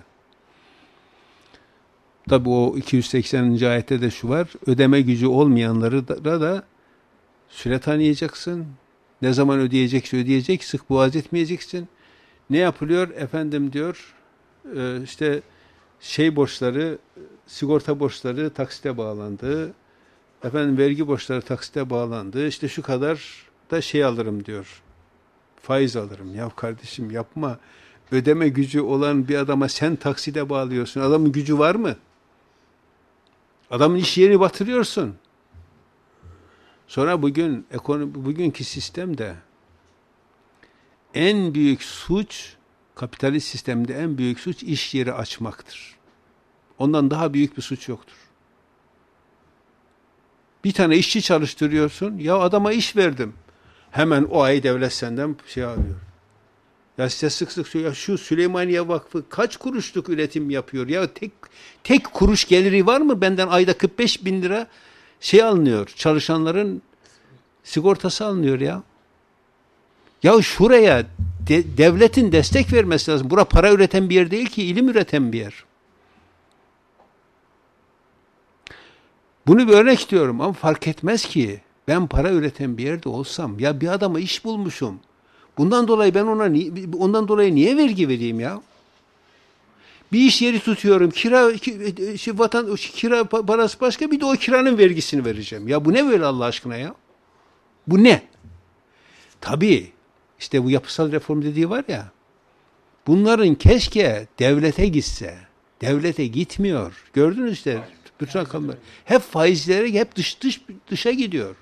Tabi o iki yüz sekseninci ayette de şu var, ödeme gücü olmayanları da, da süre tanıyacaksın. Ne zaman ödeyecekse ödeyecek, sık boğaz etmeyeceksin. Ne yapılıyor? Efendim diyor, işte şey borçları, sigorta borçları taksite bağlandı. Efendim vergi borçları taksite bağlandı. İşte şu kadar da şey alırım diyor. Faiz alırım. Ya kardeşim yapma. Ödeme gücü olan bir adama sen taksite bağlıyorsun. Adamın gücü var mı? Adamın iş yerini batırıyorsun. Sonra bugün ekonomi, bugünkü sistemde en büyük suç, kapitalist sistemde en büyük suç iş yeri açmaktır. Ondan daha büyük bir suç yoktur. Bir tane işçi çalıştırıyorsun, ya adama iş verdim. Hemen o ay devlet senden şey alıyor. Ya size sık sık söylüyor, ya şu Süleymaniye Vakfı kaç kuruşluk üretim yapıyor? Ya tek tek kuruş geliri var mı? Benden ayda kırk beş bin lira şey alınıyor. Çalışanların sigortası alınıyor ya. Ya şuraya de, devletin destek vermesi lazım. Bura para üreten bir yer değil ki, ilim üreten bir yer. Bunu bir örnek diyorum ama fark etmez ki. Ben para üreten bir yerde olsam, ya bir adama iş bulmuşum. Bundan dolayı ben ona ondan dolayı niye vergi vereyim ya? Bir iş yeri tutuyorum, kira şey, vatan kira parası başka, bir de o kiranın vergisini vereceğim. Ya bu ne böyle Allah aşkına ya? Bu ne? Tabii işte bu yapısal reform dediği var ya. Bunların keşke devlete gitse. Devlete gitmiyor. Gördünüz işte bütün rakamlar. Hep faizlere, hep dış dış dışa gidiyor.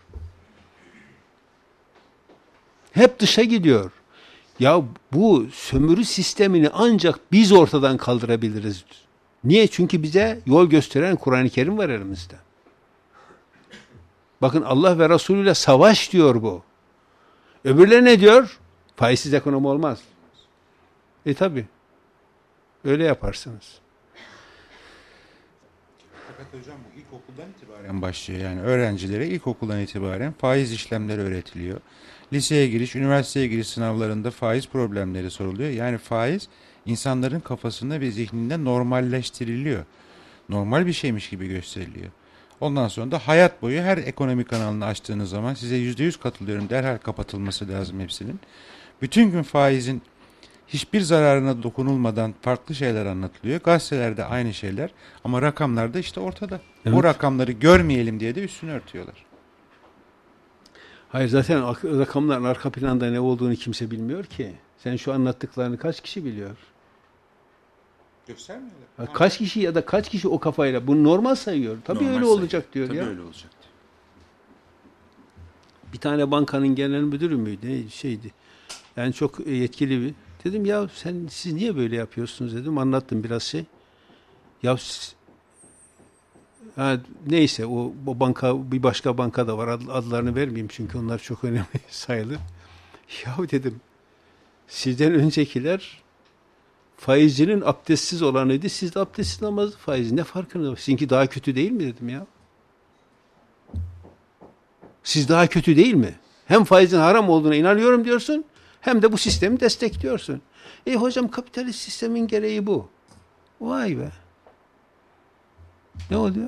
Hep dışa gidiyor. Ya bu sömürü sistemini ancak biz ortadan kaldırabiliriz. Niye? Çünkü bize yol gösteren Kur'an-ı Kerim var elimizde. Bakın Allah ve Resulü ile savaş diyor bu. Öbürleri ne diyor? Faizsiz ekonomi olmaz. E tabi. Öyle yaparsınız. Fakat hocam bu ilkokuldan itibaren başlıyor. Yani öğrencilere ilkokuldan itibaren faiz işlemleri öğretiliyor. Liseye giriş, üniversiteye giriş sınavlarında faiz problemleri soruluyor. Yani faiz insanların kafasında ve zihninde normalleştiriliyor. Normal bir şeymiş gibi gösteriliyor. Ondan sonra da hayat boyu her ekonomi kanalını açtığınız zaman size yüzde yüz katılıyorum, derhal kapatılması lazım hepsinin. Bütün gün faizin hiçbir zararına dokunulmadan farklı şeyler anlatılıyor. Gazetelerde aynı şeyler ama rakamlar da işte ortada. Evet. O rakamları görmeyelim diye de üstünü örtüyorlar. Hayır, zaten rakamların arka planda ne olduğunu kimse bilmiyor ki. Sen şu anlattıklarını kaç kişi biliyor? Göstermiyorlar. Kaç kişi ya da kaç kişi o kafayla bunu normal sayıyor. Tabii Normal öyle sayı. olacak diyor Tabii ya. öyle olacak. Bir tane bankanın genel müdürü müydü? Şeydi. Yani çok yetkili bir. Dedim ya sen siz niye böyle yapıyorsunuz dedim. Anlattım biraz şey. Ya siz, ha, neyse o, o banka bir başka banka da var. Ad, adlarını vermeyeyim çünkü onlar çok önemli sayılır. Ya dedim sizden öncekiler faizcinin abdestsiz olanıydı. Siz de abdestsiz namazı faiz. Ne farkınız var? Sizinki daha kötü değil mi dedim ya. Siz daha kötü değil mi? Hem faizin haram olduğuna inanıyorum diyorsun, hem de bu sistemi destekliyorsun. E hocam kapitalist sistemin gereği bu. Vay be. Ne oluyor?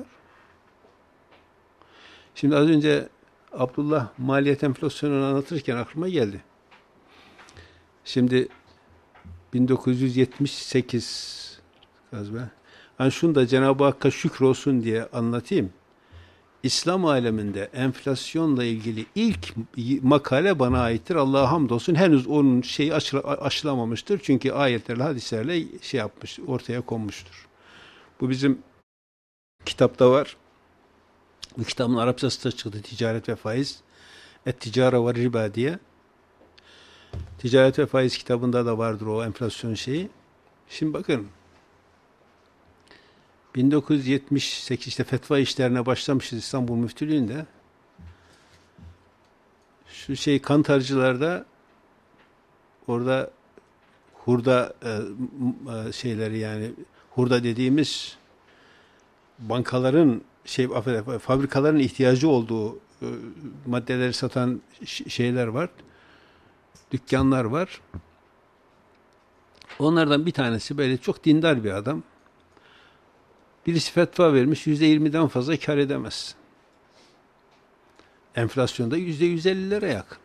Şimdi az önce Abdullah maliyet enflasyonunu anlatırken aklıma geldi. Şimdi bin dokuz yüz yetmiş sekiz galiba. Yani şunu da Cenab-ı Hakk'a şükür olsun diye anlatayım. İslam aleminde enflasyonla ilgili ilk makale bana aittir. Allah'a hamdolsun henüz onun şeyi aşılamamıştır. Çünkü ayetlerle, hadislerle şey yapmış, ortaya konmuştur. Bu bizim kitapta var. Bu kitabın Arapçası da çıktı. Ticaret ve Faiz. Et-Ticare ve Riba diye. Ticaret ve Faiz kitabında da vardır o enflasyon şeyi. Şimdi bakın. bin dokuz yüz yetmiş sekiz işte fetva işlerine başlamışız İstanbul Müftülüğü'nde. Şu şey kantarcılarda orada hurda e, şeyleri yani hurda dediğimiz bankaların şey fabrikaların ihtiyacı olduğu e, maddeleri satan şeyler var. Dükkanlar var. Onlardan bir tanesi böyle çok dindar bir adam. Birisi fetva vermiş, yüzde yirmiden fazla kar edemez. Enflasyonda yüzde yüz ellilere yakın.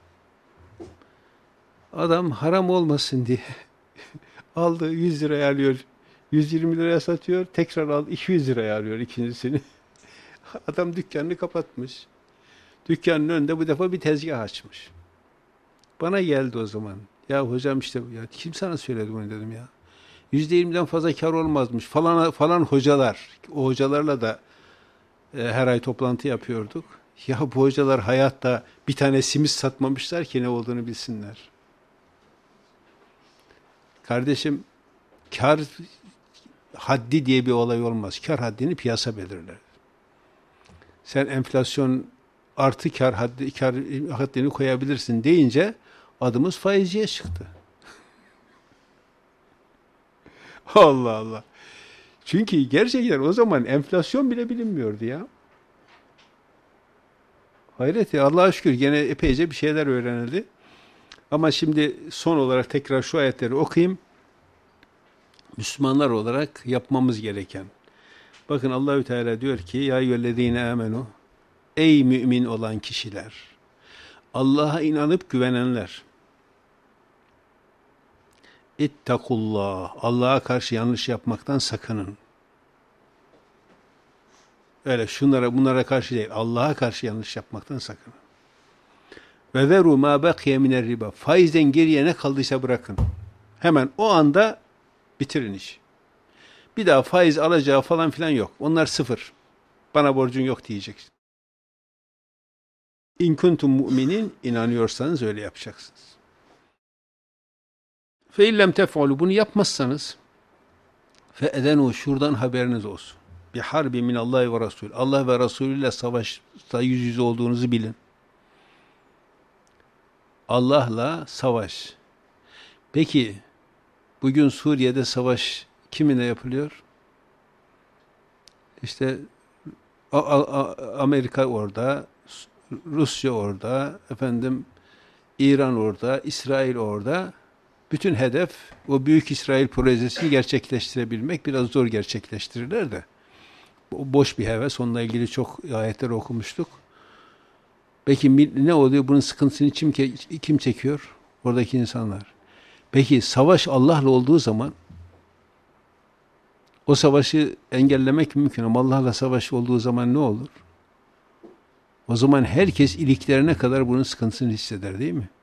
Adam haram olmasın diye aldı yüz liraya alıyor, yüz yirmi liraya satıyor, tekrar aldı iki yüz liraya alıyor ikincisini. Adam dükkanını kapatmış. Dükkanın önünde bu defa bir tezgah açmış. Bana geldi o zaman. Ya hocam işte ya kim sana söyledi bunu dedim ya. yüzde yirmiden fazla kar olmazmış. Falan falan hocalar. O hocalarla da e, her ay toplantı yapıyorduk. Ya bu hocalar hayatta bir tane simit satmamışlar ki ne olduğunu bilsinler. Kardeşim kar haddi diye bir olay olmaz. Kar haddini piyasa belirler. Sen enflasyon artı kar haddi, kar haddini koyabilirsin deyince adımız faizciye çıktı. Allah Allah. Çünkü gerçekten o zaman enflasyon bile bilinmiyordu ya. Hayret ya, Allah'a şükür gene epeyce bir şeyler öğrenildi. Ama şimdi son olarak tekrar şu ayetleri okuyayım. Müslümanlar olarak yapmamız gereken. Bakın Allahü Teala diyor ki ya eyyühellezine amenu, ey mümin olan kişiler, Allah'a inanıp güvenenler, İttakullah, Allah'a karşı yanlış yapmaktan sakının. Öyle şunlara bunlara karşı değil, Allah'a karşı yanlış yapmaktan sakının. Ve veru ma bakiye miner riba, faizden geriye ne kaldıysa bırakın. Hemen o anda bitirin iş. Bir daha faiz alacağı falan filan yok. Onlar sıfır. Bana borcun yok diyeceksin. İn kuntum mu'minin, inanıyorsanız öyle yapacaksınız. Fe illem tef'alu, bunu yapmazsanız fe edenu, şuradan haberiniz olsun. Bir harbi minallahi ve rasul. Allah ve Resulü ile savaşta yüz yüze olduğunuzu bilin. Allah'la savaş. Peki bugün Suriye'de savaş kiminle yapılıyor? İşte Amerika orada, Rusya orada, efendim İran orada, İsrail orada. Bütün hedef o büyük İsrail projesini gerçekleştirebilmek. Biraz zor gerçekleştirirler de. O boş bir heves. Onunla ilgili çok ayetler okumuştuk. Peki ne oluyor? Bunun sıkıntısını kim, kim çekiyor? Oradaki insanlar. Peki savaş Allah'la olduğu zaman o savaşı engellemek mümkün ama Allah'la savaş olduğu zaman ne olur? O zaman herkes iliklerine kadar bunun sıkıntısını hisseder değil mi?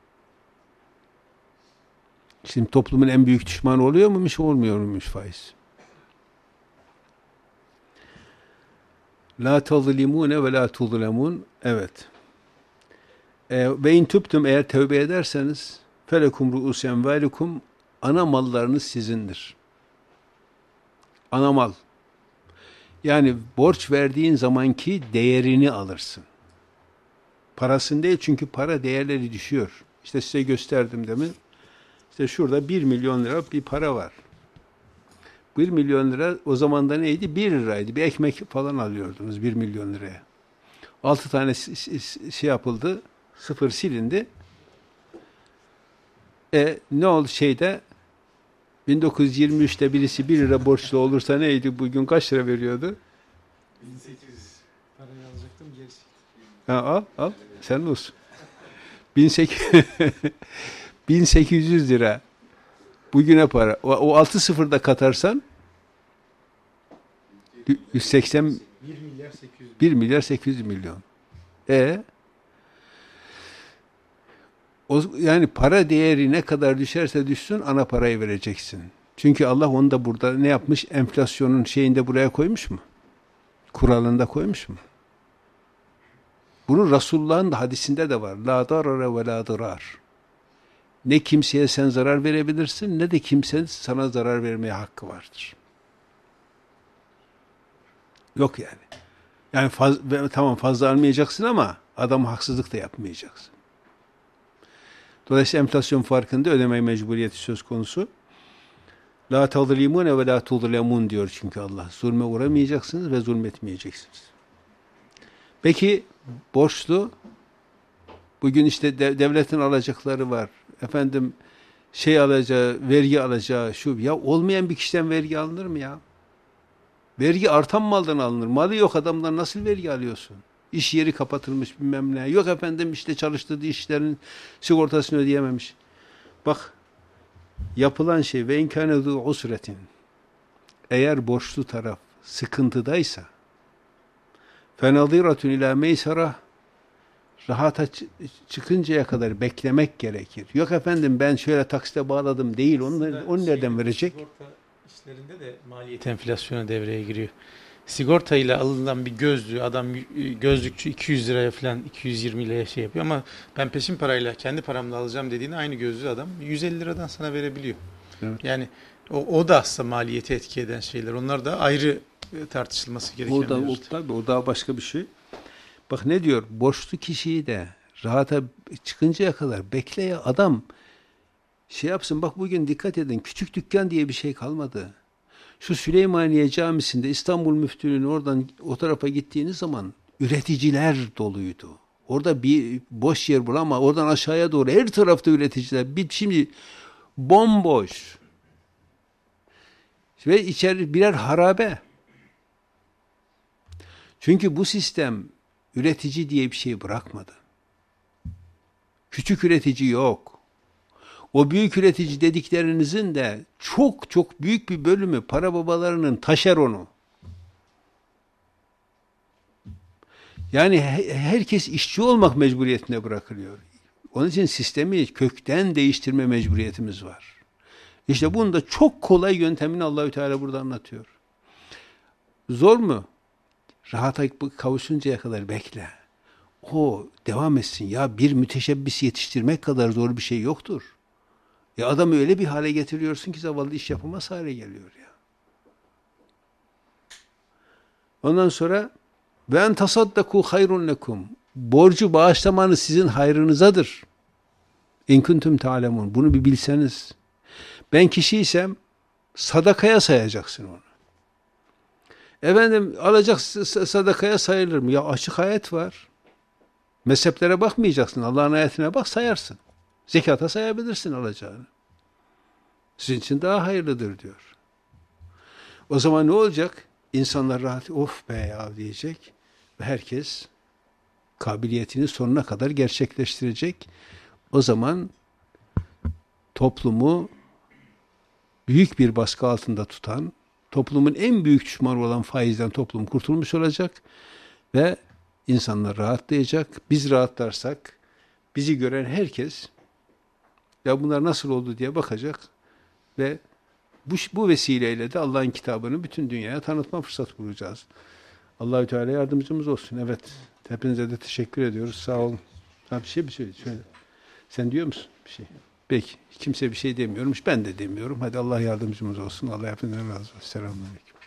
Şimdi toplumun en büyük düşmanı oluyor muymuş, olmuyor muymuş faiz? La tazlimune ve la tuzlemun. Evet. Ve in tüptüm, eğer tövbe ederseniz felekum ru'us envalikum, ana mallarınız sizindir. Ana mal. Yani borç verdiğin zamanki değerini alırsın. Parasını değil, çünkü para değerleri düşüyor. İşte size gösterdim demin. İşte şurada bir milyon lira bir para var. Bir milyon lira o zaman da neydi? Bir liraydı. Bir ekmek falan alıyordunuz bir milyon liraya. Altı tane şey yapıldı. Sıfır silindi. E ne oldu şeyde? bin dokuz yüz yirmi üçte birisi bir lira borçlu olursa neydi? Bugün kaç lira veriyordu? bin sekiz yüz. Parayı alacaktım, gerisi. Ha, al, al. Sen olsun. bin sekiz yüz lira. Bugüne para. O, o altı sıfırda katarsan yüz seksen bir milyar sekiz yüz milyon. E o, yani para değeri ne kadar düşerse düşsün ana parayı vereceksin. Çünkü Allah onu da burada ne yapmış? Enflasyonun şeyinde buraya koymuş mu? Kuralında koymuş mu? Bunun Resulullah'ın da hadisinde de var. La darara ve la dirar. Ne kimseye sen zarar verebilirsin, ne de kimsenin sana zarar vermeye hakkı vardır. Yok yani. Yani faz, tamam fazla almayacaksın ama adama haksızlık da yapmayacaksın. Dolayısıyla enflasyon farkında ödeme mecburiyeti söz konusu. La tazlimune ve la tuzlemun diyor çünkü Allah. Zulme uğramayacaksınız ve zulmetmeyeceksiniz. Peki borçlu, bugün işte devletin alacakları var. Efendim şey alacağı, vergi alacağı şu. Ya olmayan bir kişiden vergi alınır mı ya? Vergi artan maldan alınır. Malı yok adamdan nasıl vergi alıyorsun? İş yeri kapatılmış bilmem ne. Yok efendim işte çalıştırdığı işlerin sigortasını ödeyememiş. Bak yapılan şey ve imkânedu usretin. Eğer borçlu taraf sıkıntıdaysa fenadiratun ila meysara, rahata çıkıncaya kadar beklemek gerekir. Yok efendim ben şöyle taksite bağladım değil. Onu, onu nereden verecek? Sigorta işlerinde de maliyet enflasyonu devreye giriyor. Sigortayla alınan bir gözlüğü adam gözlükçü iki yüz liraya falan iki yüz yirmi liraya şey yapıyor ama ben peşin parayla kendi paramla alacağım dediğinde aynı gözlüğü adam yüz elli liradan sana verebiliyor. Evet. Yani o, o da aslında maliyeti etki eden şeyler. Onlar da ayrı tartışılması gereken. O da, o, tabii, o daha başka bir şey. Bak ne diyor? Borçlu kişiyi de rahata çıkıncaya kadar bekleye adam şey yapsın. Bak bugün dikkat edin. Küçük dükkan diye bir şey kalmadı. Şu Süleymaniye Camisi'nde İstanbul Müftülüğü'nün oradan o tarafa gittiğiniz zaman üreticiler doluydu. Orada bir boş yer bulama. Oradan aşağıya doğru her tarafta üreticiler. Bir, şimdi bomboş. Ve içeri birer harabe. Çünkü bu sistem üretici diye bir şey bırakmadı. Küçük üretici yok. O büyük üretici dediklerinizin de çok çok büyük bir bölümü para babalarının taşeronu. Yani herkes işçi olmak mecburiyetine bırakılıyor. Onun için sistemi kökten değiştirme mecburiyetimiz var. İşte bunun da çok kolay yöntemini Allahü Teala burada anlatıyor. Zor mu? Rahata kavuşuncaya kadar bekle. O devam etsin. Ya bir müteşebbis yetiştirmek kadar zor bir şey yoktur. Ya adamı öyle bir hale getiriyorsun ki zavallı iş yapamaz hale geliyor ya. Ondan sonra ve en tasaddaku hayrun lekum. Borcu bağışlamanız sizin hayrınızadır. İn kuntum ta'lemun. Bunu bir bilseniz. Ben kişiysem sadakaya sayacaksın onu. Efendim alacak sadakaya sayılır mı? Ya açık ayet var. Mezheplere bakmayacaksın. Allah'ın ayetine bak sayarsın. Zekata sayabilirsin alacağını. Sizin için daha hayırlıdır diyor. O zaman ne olacak? İnsanlar rahat, of be ya diyecek ve herkes kabiliyetini sonuna kadar gerçekleştirecek. O zaman toplumu büyük bir baskı altında tutan, toplumun en büyük düşmanı olan faizden toplum kurtulmuş olacak ve insanlar rahatlayacak. Biz rahatlarsak bizi gören herkes ya bunlar nasıl oldu diye bakacak ve bu, bu vesileyle de Allah'ın kitabını bütün dünyaya tanıtma fırsatı bulacağız. Allahü Teala yardımcımız olsun. Evet. Hepinize de teşekkür ediyoruz. Sağ olun. Ha, bir şey bir şey söyle. Sen diyor musun bir şey? Peki. Kimse bir şey demiyormuş. Ben de demiyorum. Hadi Allah yardımcımız olsun. Allah hepinizden razı olsun. Selamünaleyküm.